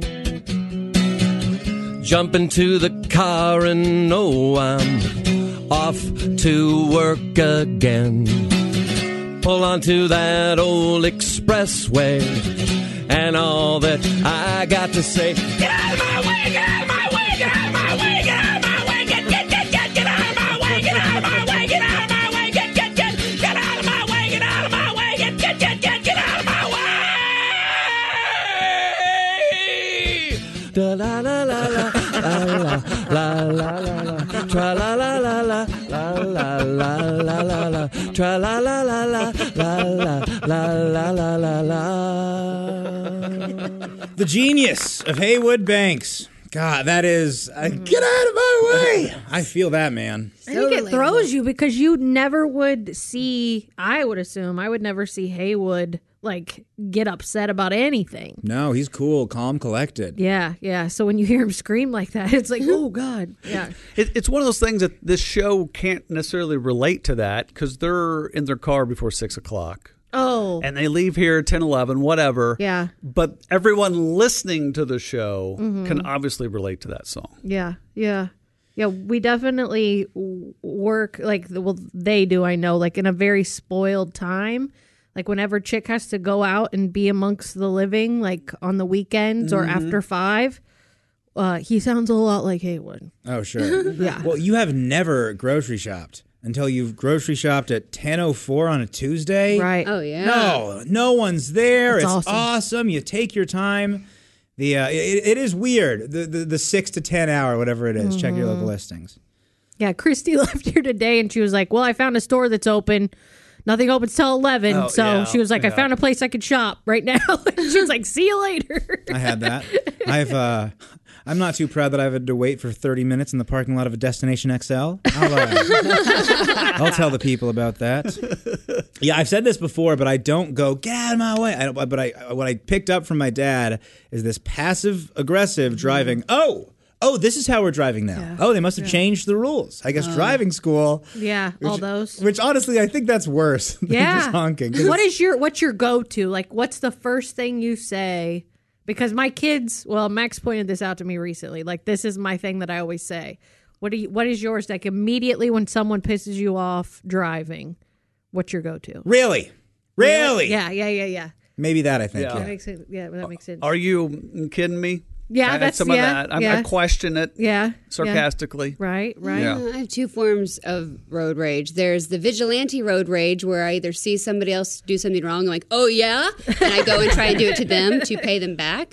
Jump into the car and oh, I'm off to work again. Pull onto that old expressway, and all that I got to say, get out of my way, get out of my way, get out of my way, get out of my way, get, get, get, get, get out of my way, get out of my way, get out of my way, get, get, get, get out of my way, get out of my way, get, get, get, get, get out of my way. Da la la la la la la la la la tra la la la la la la la la la la tra la la la la la la la la la la. The genius of Haywood Banks God, that is uh, get out of my way. I feel that, man. I think it throws you because you never would see, I would assume, I would never see Haywood like get upset about anything. No, he's cool, calm, collected. Yeah, yeah. So when you hear him scream like that, it's like, oh, God. Yeah. It, it's one of those things that this show can't necessarily relate to that because they're in their car before six o'clock. Oh. And they leave here at ten, eleven, whatever. Yeah. But everyone listening to the show Mhm. can obviously relate to that song. Yeah, yeah. Yeah, we definitely w- work, like, well, they do, I know, like in a very spoiled time. Like whenever Chick has to go out and be amongst the living, like on the weekends or Mhm. after five, uh, he sounds a lot like Haywood. Oh, sure. Yeah. Well, you have never grocery shopped until you've grocery shopped at ten oh four on a Tuesday. Right. Oh, yeah. No, no one's there. It's It's, awesome. awesome. You take your time. The uh, it, it is weird. The, the the six to ten hour, whatever it is. Check your Mhm. local listings. Yeah, Christy left here today and she was like, well, I found a store that's open. Nothing opens till eleven. Oh, so yeah, she was like, I yeah. found a place I could shop right now. She was like, see you later. I had that. I've uh, I'm not too proud that I've had to wait for thirty minutes in the parking lot of a Destination X L. I'll, uh, I'll tell the people about that. Yeah, I've said this before, but I don't go get out of my way. I don't, but I what I picked up from my dad is this passive aggressive driving. Oh. Oh, this is how we're driving now. Yeah. Oh, they must have Yeah. changed the rules. I guess Oh. driving school. Yeah, all Which- those. Which honestly, I think that's worse than Yeah. just honking. 'cause What it's- is your what's your go to? Like what's the first thing you say? Because my kids, well, Max pointed this out to me recently. Like this is my thing that I always say. What do you what is yours? Like immediately when someone pisses you off driving, what's your go to? Really? Really? Yeah, yeah, yeah, yeah. Maybe that I think. Yeah. That Yeah. makes sense. Yeah, that makes sense. Are you kidding me? Yeah, I had that's- some of yeah, that. I, yeah. I question it Yeah, sarcastically. Right, right. Yeah. Uh, I have two forms of road rage. There's the vigilante road rage where I either see somebody else do something wrong, I'm like, oh yeah, and I go and try and do it to them to pay them back.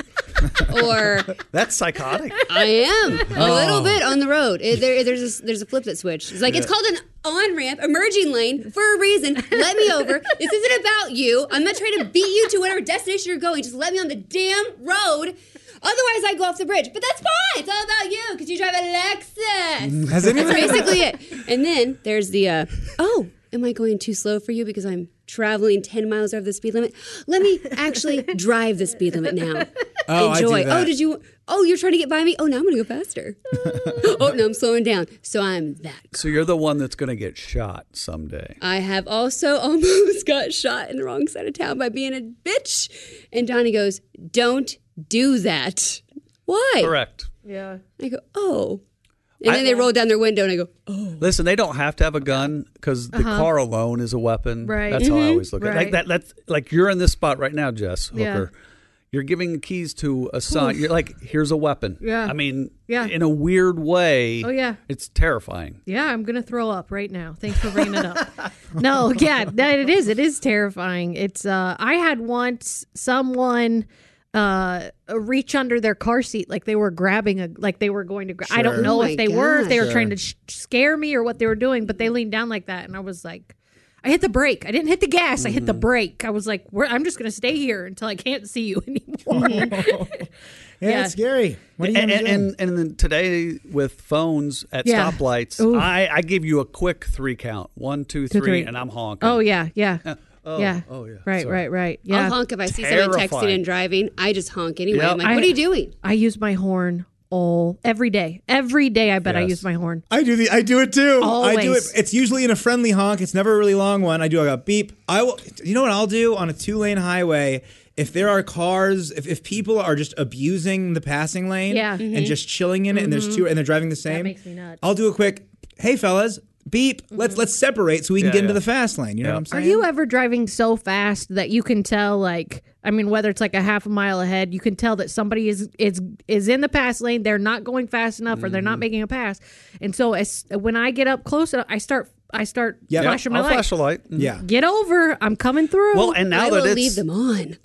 Or That's psychotic. I am a Oh. little bit on the road. It- there, there's a, there's a flip that switch. It's like it's Yeah. called an on ramp, emerging lane for a reason. Let me over. This isn't about you. I'm not trying to beat you to whatever destination you're going. Just let me on the damn road. Otherwise, I go off the bridge. But that's fine. It's all about you because you drive a Lexus. Has That's anyone- basically it. And then there's the, uh, oh, am I going too slow for you because I'm traveling ten miles over the speed limit? Let me actually drive the speed limit now. Oh, I do Enjoy. that. Oh, did you? Oh, you're trying to get by me? Oh, now I'm going to go faster. Oh, no, I'm slowing down. So I'm that. So you're the one that's going to get shot someday. I have also almost got shot in the wrong side of town by being a bitch. And Donnie goes, don't do that. Why? Correct. Yeah. I go, oh. And I- then they roll down their window and I go, oh. Listen, they don't have to have a gun because the Uh-huh. car alone is a weapon. Right. That's how I Mhm. always look at it. Like Right. that. That's like you're in this spot right now, Jess Yeah. Hooker. You're giving the keys to a son. Oof. You're like, here's a weapon. Yeah. I mean, Yeah. in a weird way. Oh, yeah. It's terrifying. Yeah, I'm gonna throw up right now. Thanks for bringing it up. No, yeah, that it is. It is terrifying. It's. Uh, I had once someone uh, reach under their car seat like they were grabbing a, like they were going to. Gra- I don't Sure. know Oh if my they were, if they were gosh. trying to sh- scare me or what they were doing, but they leaned down like that, and I was like. I hit the brake. I didn't hit the gas. I hit the brake. I was like, We're, I'm just going to stay here until I can't see you anymore. Yeah, Yeah. it's scary. What are you and, gonna and, do? and and then today with phones at Yeah. stoplights, Ooh. I, I give you a quick three count. One, two, Two, three, three. and I'm honking. Oh, yeah, yeah. Oh, yeah. oh, yeah. Right, Sorry. right, right. Yeah. I'll honk if I see someone texting Terrifying. and driving. I just honk anyway. Yep. I'm like, what are you doing? I use my horn all every day. Every day I bet I Yes. use my horn. I do the I do it too. I do it. Always. It's usually in a friendly honk. It's never a really long one. I do like a beep. I will. You know what I'll do on a two lane highway? If there are cars, if, if people are just abusing the passing lane, Yeah. and Mhm. just chilling in it, and there's Mhm. two, and they're driving the same, makes me nuts. I'll do a quick, hey fellas, beep. Let's let's separate so we can Yeah, get into yeah. the fast lane. You know Yeah. what I'm Are saying? you ever driving so fast that you can tell, like, I mean, whether it's like a half a mile ahead, you can tell that somebody is is is in the pass lane. They're not going fast enough, or they're not making a pass. And so, as when I get up close, I start I start Yeah, flashing my I'll light. flash a light. Mhm. Yeah. Get over! I'm coming through. Well, and now I that will it's leave them on.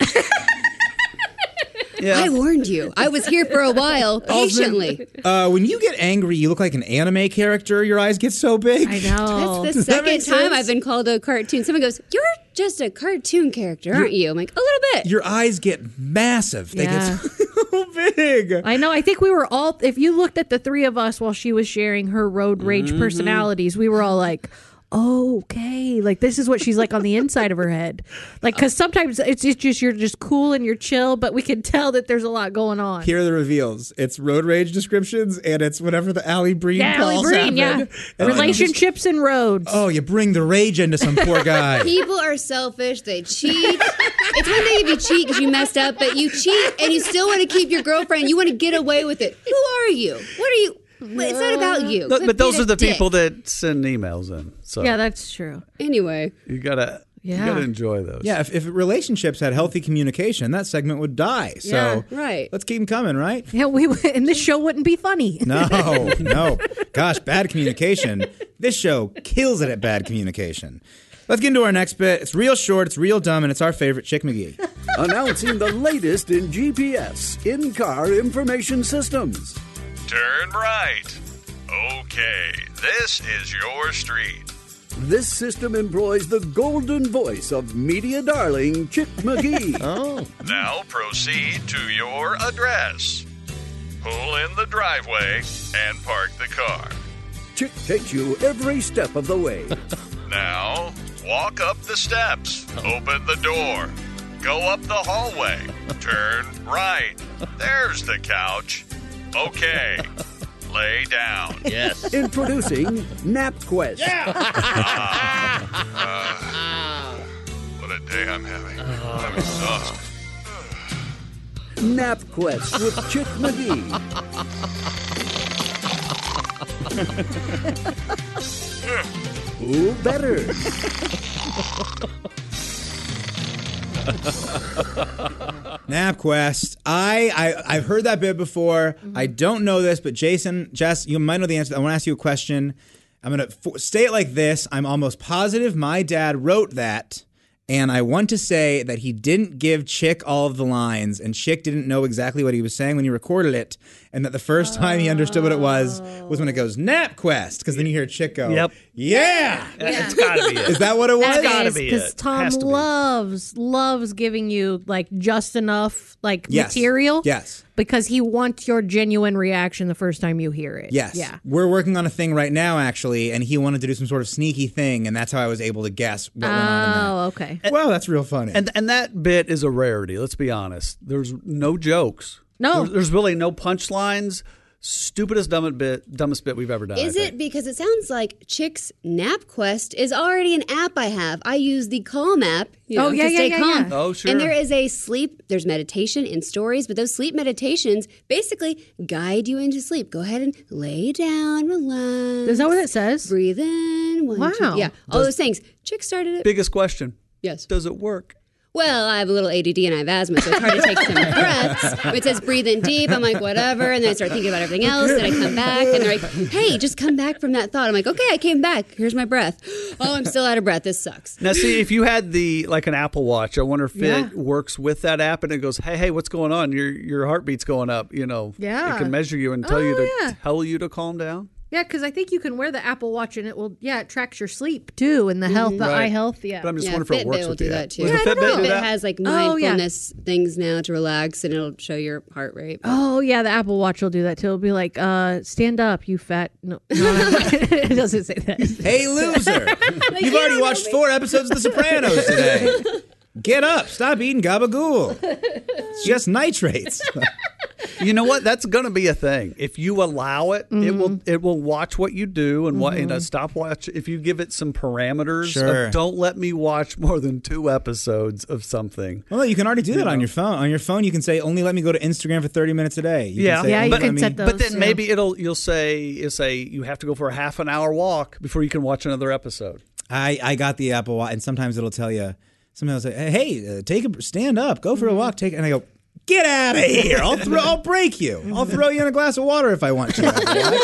yeah. I warned you. I was here for a while, patiently. Uh, when you get angry, you look like an anime character. Your eyes get so big. I know. That's the Does that second make time sense? I've been called a cartoon. Someone goes, "You're just a cartoon character, aren't you?" I'm like, "A little bit." Your eyes get massive. They Yeah. get so big. thing. I know. I think we were all, if you looked at the three of us while she was sharing her road rage Mm-hmm. personalities, we were all like, oh, okay. Like, this is what she's like on the inside of her head. Like, because sometimes it's, it's just, you're just cool and you're chill, but we can tell that there's a lot going on. Here are the reveals. It's road rage descriptions, and it's whatever the Allie Breen Yeah, Allie calls Breen, happen. yeah. And Relationships and roads. Oh, you bring the rage into some poor guy. People are selfish. They cheat. It's one thing if you cheat because you messed up, but you cheat and you still want to keep your girlfriend. You want to get away with it. Who are you? What are you? It's not about you. But, Quit but those being are the a dick. people that send emails in. So Yeah, that's true. Anyway. you gotta you Yeah. gotta enjoy those. Yeah, if, if relationships had healthy communication, that segment would die. So Yeah, right. let's keep them coming, right? Yeah, we and this show wouldn't be funny. No, no. Gosh, bad communication. This show kills it at bad communication. Let's get into our next bit. It's real short, it's real dumb, and it's our favorite Chick McGee. Announcing the latest in G P S, in-car information systems. Turn right. Okay, this is your street. This system employs the golden voice of media darling Chick McGee. Oh. Now proceed to your address. Pull in the driveway and park the car. Chick takes you every step of the way. Now, walk up the steps. Open the door. Go up the hallway. Turn right. There's the couch. Okay. Lay down. Yes. Introducing NapQuest. Ah, what a day I'm having. I'm exhausted. NapQuest with Chick McGee. Who better? NapQuest. I, I I've heard that bit before. Mm-hmm. I don't know this, but Jason, Jess, you might know the answer. I want to ask you a question. I'm going to f- say it like this. I'm almost positive my dad wrote that, and I want to say that he didn't give Chick all of the lines, and Chick didn't know exactly what he was saying when he recorded it, and that the first time he understood what it was was when it goes NapQuest, because then you hear Chick go, Yep. Yeah! It's gotta be it. Is that what it was? It's gotta be Because it. Tom Has to be. loves loves giving you like just enough like Yes. material. Yes. Because he wants your genuine reaction the first time you hear it. Yes. Yeah. We're working on a thing right now, actually, and he wanted to do some sort of sneaky thing, and that's how I was able to guess what went on in that. Oh, okay. Well, that's real funny. And and that bit is a rarity. Let's be honest. There's no jokes. No. There's, there's really no punchlines. Stupidest, dumbest bit, dumbest bit we've ever done. Is I it think. because it sounds like Chick's NapQuest is already an app I have? I use the Calm app. You know, Oh, yeah, to yeah, stay yeah, calm. yeah. Oh, sure. And there is a sleep. There's meditation in stories, but those sleep meditations basically guide you into sleep. Go ahead and lay down, relax. Is that what it says? Breathe in. One, two- Wow. yeah, all Does- those things. Chick started it. Biggest question. Yes. Does it work? Well, I have a little A D D and I have asthma, so it's hard to take some breaths. It says breathe in deep. I'm like, whatever. And then I start thinking about everything else. Then I come back and they're like, hey, just come back from that thought. I'm like, okay, I came back. Here's my breath. Oh, I'm still out of breath. This sucks. Now, see, if you had the like an Apple Watch, I wonder if Yeah. it works with that app and it goes, hey, hey, what's going on? Your your heartbeat's going up. You know, Yeah. it can measure you and tell Oh, you to yeah. tell you to calm down. Yeah, because I think you can wear the Apple Watch and it will, yeah, it tracks your sleep too and the health, the Right. eye health. Yeah. But I'm just Yeah, wondering if it Fitbit works will with do the that app. too. Does Yeah, I the don't Fitbit know. do Fitbit that? has like Oh, yeah. mindfulness things now to relax and it'll show your heart rate. Oh yeah, the Apple Watch will do that too. It'll be like, uh, "Stand up, you fat." No, no, it doesn't say that. Hey, loser. You've already watched four episodes of The Sopranos today. Get up. Stop eating gabagool. It's just nitrates. You know what? That's going to be a thing. If you allow it, it will it will watch what you do and what you know, stop watch. If you give it some parameters, Sure. of, don't let me watch more than two episodes of something. Well, you can already do that You on know. your phone. On your phone, you can say, only let me go to Instagram for thirty minutes a day. You yeah, can say, Yeah, only you but, let can me- set those. but then yeah. maybe it'll you'll say you'll say you have to go for a half an hour walk before you can watch another episode. I, I got the Apple Watch, and sometimes it'll tell you, sometimes it'll say, hey, uh, take a, stand up, go for a walk, take, and I go, get out of here. I'll throw, I'll break you. I'll throw you in a glass of water if I want to.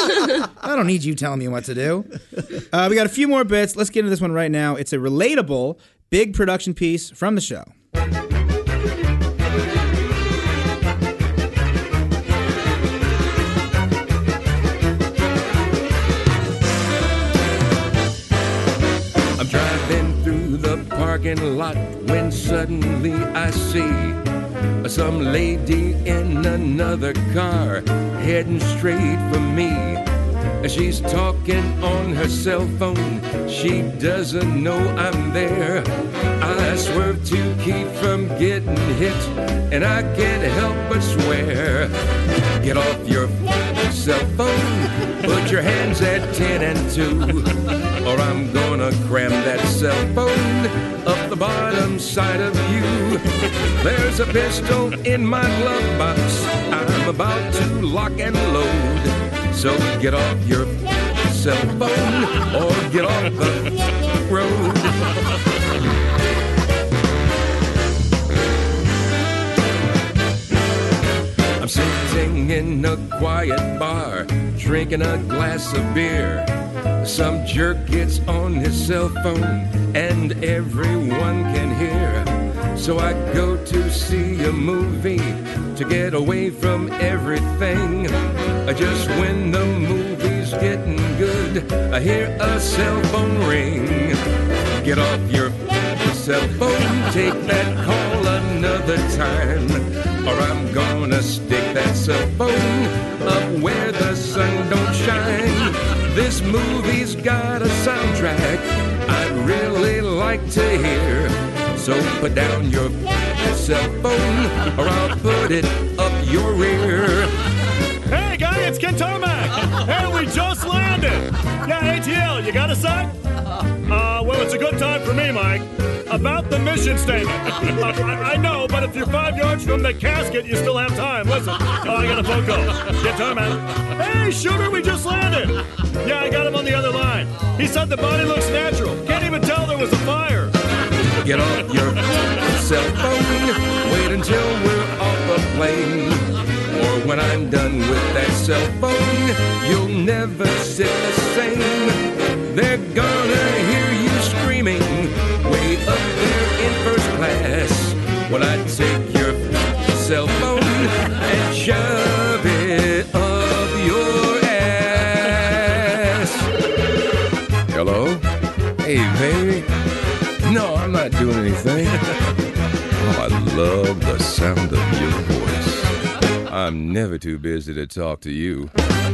I don't need you telling me what to do. Uh, we got a few more bits. Let's get into this one right now. It's a relatable, big production piece from the show. I'm driving through the parking lot when suddenly I see Some lady in another car heading straight for me. She's talking on her cell phone. She doesn't know I'm there. I swerve to keep from getting hit, and I can't help but swear. Get off your cell phone. Put your hands at ten and two, or I'm gonna cram that cell phone up the bottom side of you. There's a pistol in my glove box. I'm about to lock and load. So get off your cell phone or get off the road. I'm sitting in a quiet bar, drinking a glass of beer. Some jerk gets on his cell phone and everyone can hear. So I go to see a movie to get away from everything. Just when the movie's getting good, I hear a cell phone ring. Get off your cell phone, take that call another time, or I'm gonna stick that cell phone up where the sun don't shine. This movie's got a soundtrack I'd really like to hear. So put down your cell phone, or I'll put it up your rear. Hey, guy, it's Ken Tarmac. Hey, we just landed. Yeah, A T L, you got a sec? Uh, well, it's a good time for me, Mike. About the mission statement. uh, I, I know, but if you're five yards from the casket, you still have time. Listen, oh, I got a phone call. Get Tarmac. Hey, shooter, we just landed. Yeah, I got him on the other line. He said the body looks natural. Can't even tell there was a fire. Get off your cell phone. Wait until we're off the plane. Or when I'm done with that cell phone, you'll never sit the same. They're gonna hear you screaming way up there in first class when I take your cell phone and shove it up your ass. Hello? Hey, baby. No, I'm not doing anything. Oh, I love the sound of your voice. I'm never too busy to talk to you.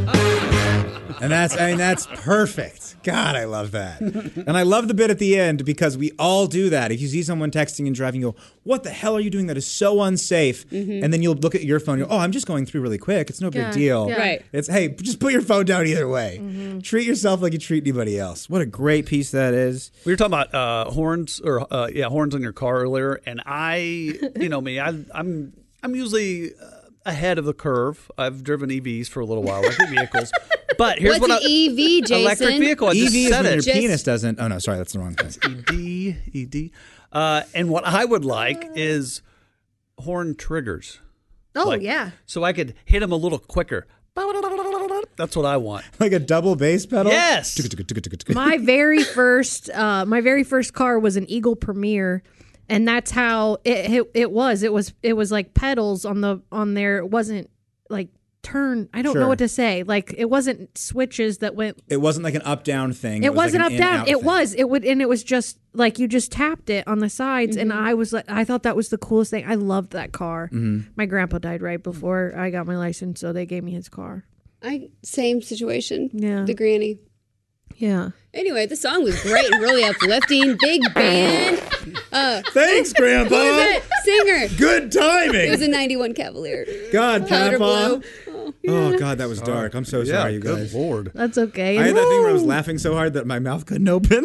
And that's, I mean, that's perfect. God, I love that. And I love the bit at the end because we all do that. If you see someone texting and driving, you go, what the hell are you doing? That is so unsafe. Mm-hmm. And then you'll look at your phone and go, oh, I'm just going through really quick. It's no yeah, big deal. Yeah. Right. It's, hey, just put your phone down either way. Mm-hmm. Treat yourself like you treat anybody else. What a great piece that is. We were talking about uh, horns, or uh, yeah, horns on your car earlier. And I, you know me, I, I'm, I'm usually uh, ahead of the curve. I've driven E Vs for a little while, electric vehicles. But here's What's what an I, E V, Jason? Electric vehicle. I E V just is said when it. your Just, penis doesn't. Oh no, sorry, that's the wrong thing. E D, E D. Uh, and what I would like is horn triggers. Oh like, yeah. So I could hit them a little quicker. That's what I want. Like a double bass pedal. Yes. my very first, uh, my very first car was an Eagle Premier. And that's how it, it it was. It was it was like pedals on the on there. It wasn't like turn. I don't Sure. know what to say. Like it wasn't switches that went. It wasn't like an up down thing. It, It, was wasn't like an up down. in-out It thing. was. It would and it was just like you just tapped it on the sides, Mm-hmm. and I was like, I thought that was the coolest thing. I loved that car. Mhm. My grandpa died right before I got my license, so they gave me his car. I same situation. Yeah. The granny. Yeah. Anyway, the song was great and really uplifting. Big band. Uh, Thanks, Grandpa. Who was that singer? Good timing. It was a ninety-one Cavalier. God, Powder Grandpa. Blue. Oh, Oh God, that was dark. I'm so Yeah, sorry, you good guys. Lord. That's okay. I had that thing where I was Woo! laughing so hard that my mouth couldn't open.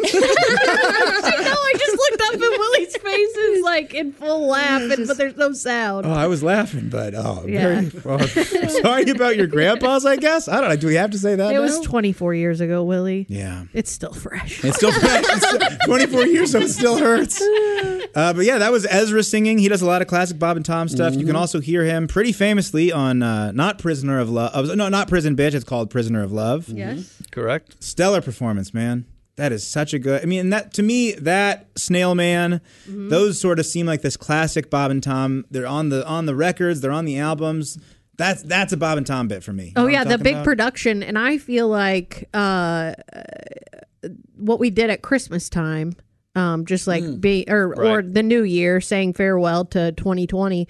I know. I just looked up at Willie's faces like in full laughing, but there's no sound. Oh, I was laughing, but oh, Yeah. very, oh, sorry about your grandpas. I guess I don't know. Do we have to say that? It now? was twenty-four years ago, Willie. Yeah. It's still fresh. It's still fresh. It's still- twenty-four years, so it still hurts. Uh, but yeah, that was Ezra singing. He does a lot of classic Bob and Tom stuff. You can also hear him pretty famously on uh, not Prisoner of Love. Uh, no, not Prison Bitch. It's called Prisoner of Love. Yes. Correct. Stellar performance, man. That is such a good. I mean, and that to me, that Snail Man, Mm-hmm. those sort of seem like this classic Bob and Tom. They're on the on the records. They're on the albums. That's that's a Bob and Tom bit for me. You know Oh what yeah, I'm the talking big about? production, and I feel like uh, what we did at Christmas time, um, just like be or or Right. the New Year, saying farewell to twenty twenty.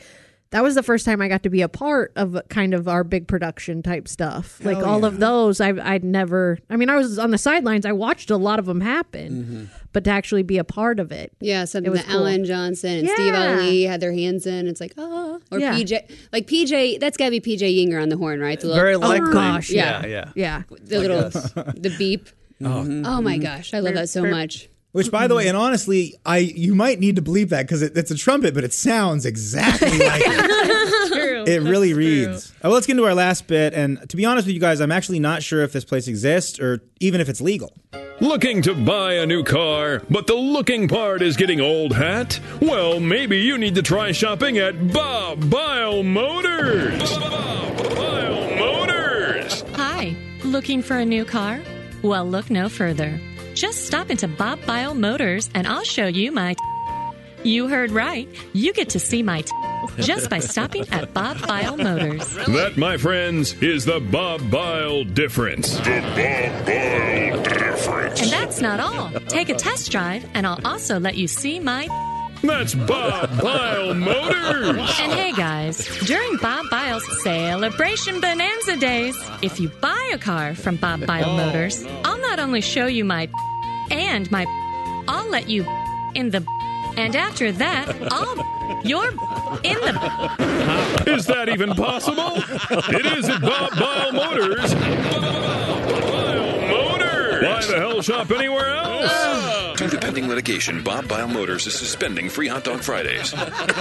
that was the first time I got to be a part of kind of our big production type stuff. Hell like all yeah. of those, I've, I'd never, I mean, I was on the sidelines. I watched a lot of them happen, Mm-hmm. but to actually be a part of it. Yeah, something was that cool. Ellen Johnson and Yeah. Steve Ali had their hands in. It's like, oh, or Yeah. P J, like P J. That's got to be P J Yinger on the horn, right? The little- Very oh, likely. gosh, Yeah, yeah, yeah. Yeah. The little, the beep. Oh. Oh my gosh, I love that so much. Which, by the way, and honestly, I you might need to bleep that because it, it's a trumpet, but it sounds exactly like it. True. It really reads. Oh, well, let's get into our last bit. And to be honest with you guys, I'm actually not sure if this place exists or even if it's legal. Looking to buy a new car, but the looking part is getting old hat? Well, maybe you need to try shopping at Bob Bile Motors. Bob Bile Motors. Hi, looking for a new car? Well, look no further. Just stop into Bob Bile Motors and I'll show you my t- You heard right. You get to see my t- just by stopping at Bob Bile Motors. That, my friends, is the Bob Bile difference. The Bob Bile difference. And that's not all. Take a test drive and I'll also let you see my t- That's Bob Bile Motors. And hey guys, during Bob Bile's Celebration Bonanza Days, if you buy a car from Bob Bile Motors, I'll not only show you my and my I'll let you in the and after that, I'll you're in the Is that even possible? It is at Bob Bile Motors. Bob Bile Motors. Why the hell shop anywhere else? Due to pending litigation, Bob Bile Motors is suspending free hot dog Fridays.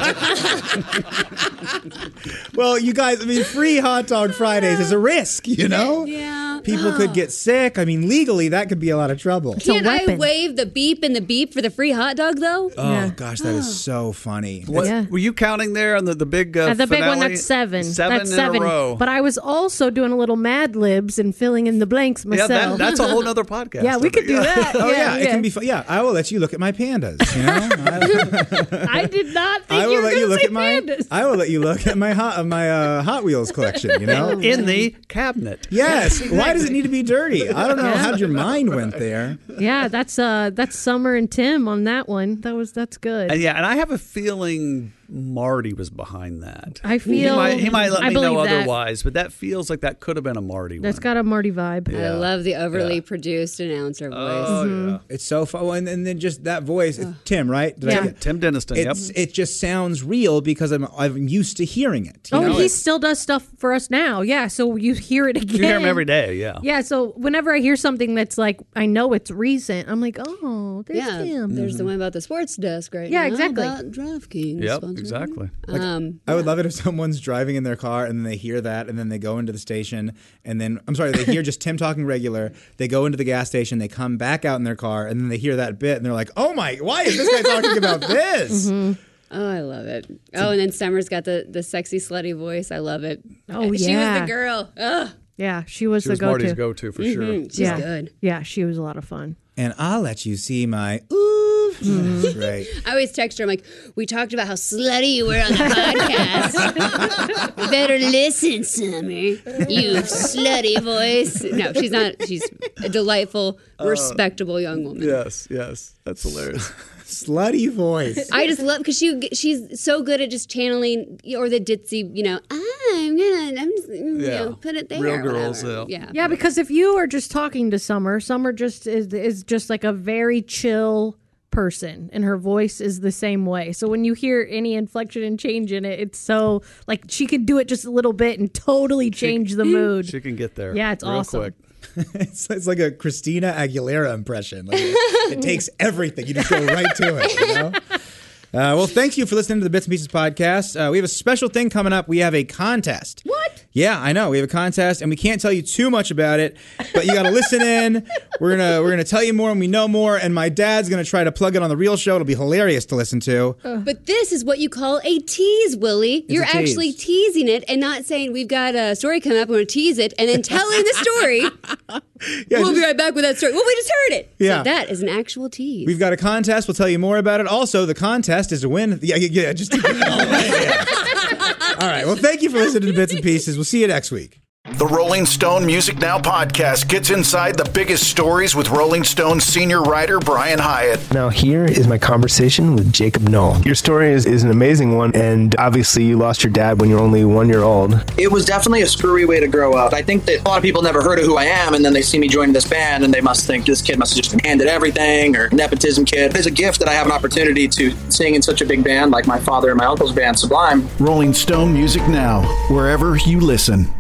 Well, you guys, I mean, free hot dog Fridays is a risk, you know? Yeah. People could get sick. I mean, legally, that could be a lot of trouble. Can't I wave the beep and the beep for the free hot dog though? Oh, gosh, that is so funny. What, Were you counting there on the, the big uh, At the big one, finale? that's seven. Seven that's in seven. a row. But I was also doing a little Mad Libs and filling in the blanks yeah, myself. that, that's a whole nother podcast. Yeah, we could do that. Oh, yeah, yeah, it can be fun. Yeah, I will let you look at my pandas, you know? I did not think I will you were let you going look to say at my pandas. I will let you look at my hot my uh, Hot Wheels collection, you know? In the cabinet. Yes. Why does it need to be dirty? I don't know Yeah. how your mind went there. Yeah, that's uh, that's Summer and Tim on that one. That was that's good. And yeah, and I have a feeling Marty was behind that. I feel- he might, he might let I me know believe that. otherwise, but that feels like that could have been a Marty one. That's got a Marty vibe. I love the overly produced announcer voice. Oh, yeah. It's so fun. And, and then just that voice, it's Tim, right? Did I Yeah. get- Tim Denniston, yep. It's, It just sounds real because I'm I'm used to hearing it. you Oh, and know? he It's- still does stuff for us now. Yeah, so you hear it again. You hear him every day, yeah. Yeah, so whenever I hear something that's like, I know it's recent, I'm like, oh, there's Yeah, Tim. there's the one about the sports desk right Yeah, now. exactly. About DraftKings. Yep, sponsored. exactly. Like, Um, I would love it if someone's driving in their car and then they hear that and then they go into the station and then I'm sorry, they hear just Tim talking regular. They go into the gas station, they come back out in their car, and then they hear that bit and they're like, "Oh my, why is this guy talking about this?" Mm-hmm. Oh, I love it. Oh, and then Summer's got the, the sexy, slutty voice. I love it. Oh, She yeah. was the girl. Ugh. Yeah, she was She the was go-to. Marty's go-to for sure. Mhm. She's yeah. good. Yeah, she was a lot of fun. And I'll let you see my ooh. That's right. I always text her. I'm like, we talked about how slutty you were on the podcast. You better listen, Summer. You slutty voice. No, she's not. She's a delightful, respectable young woman. Yes, yes. That's hilarious. Slutty voice. I just love because she she's so good at just channeling or the ditzy, you know. I'm gonna, I'm just, you Yeah. know, put it there. Real or girls, whatever. yeah. yeah. Yeah, because if you are just talking to Summer, Summer just is is just like a very chill person, and her voice is the same way. So when you hear any inflection and change in it, it's so like she could do it just a little bit and totally change the mood. She can get there. Yeah, it's real awesome. quick. It's, it's like a Christina Aguilera impression. Like it, it takes everything. You just go right to it, you know? Uh, well, thank you for listening to the Bits and Pieces podcast. Uh, we have a special thing coming up. We have a contest. What? Yeah, I know. We have a contest, and we can't tell you too much about it, but you got to listen in. We're gonna we're gonna tell you more when we know more, and my dad's gonna try to plug it on the real show. It'll be hilarious to listen to. But this is what you call a tease, Willie. You're a tease. actually teasing it and not saying we've got a story coming up. We're going to tease it and then telling the story. Yeah, we'll be just- right back with that story. Well, we just heard it. Yeah. So that is an actual tease. We've got a contest. We'll tell you more about it. Also, the contest is to win. Yeah, yeah, yeah just to get it all right. Yeah. All right. Well, thank you for listening to Bits and Pieces. We'll see you next week. The Rolling Stone Music Now podcast gets inside the biggest stories with Rolling Stone senior writer Brian Hyatt. Now here is my conversation with Jacob Knoll. Your story is, is an amazing one, and obviously you lost your dad when you were only one year old. It was definitely a screwy way to grow up. I think that a lot of people never heard of who I am, and then they see me joining this band, and they must think this kid must have just been handed everything, or nepotism kid. It's a gift that I have an opportunity to sing in such a big band like my father and my uncle's band, Sublime. Rolling Stone Music Now, wherever you listen.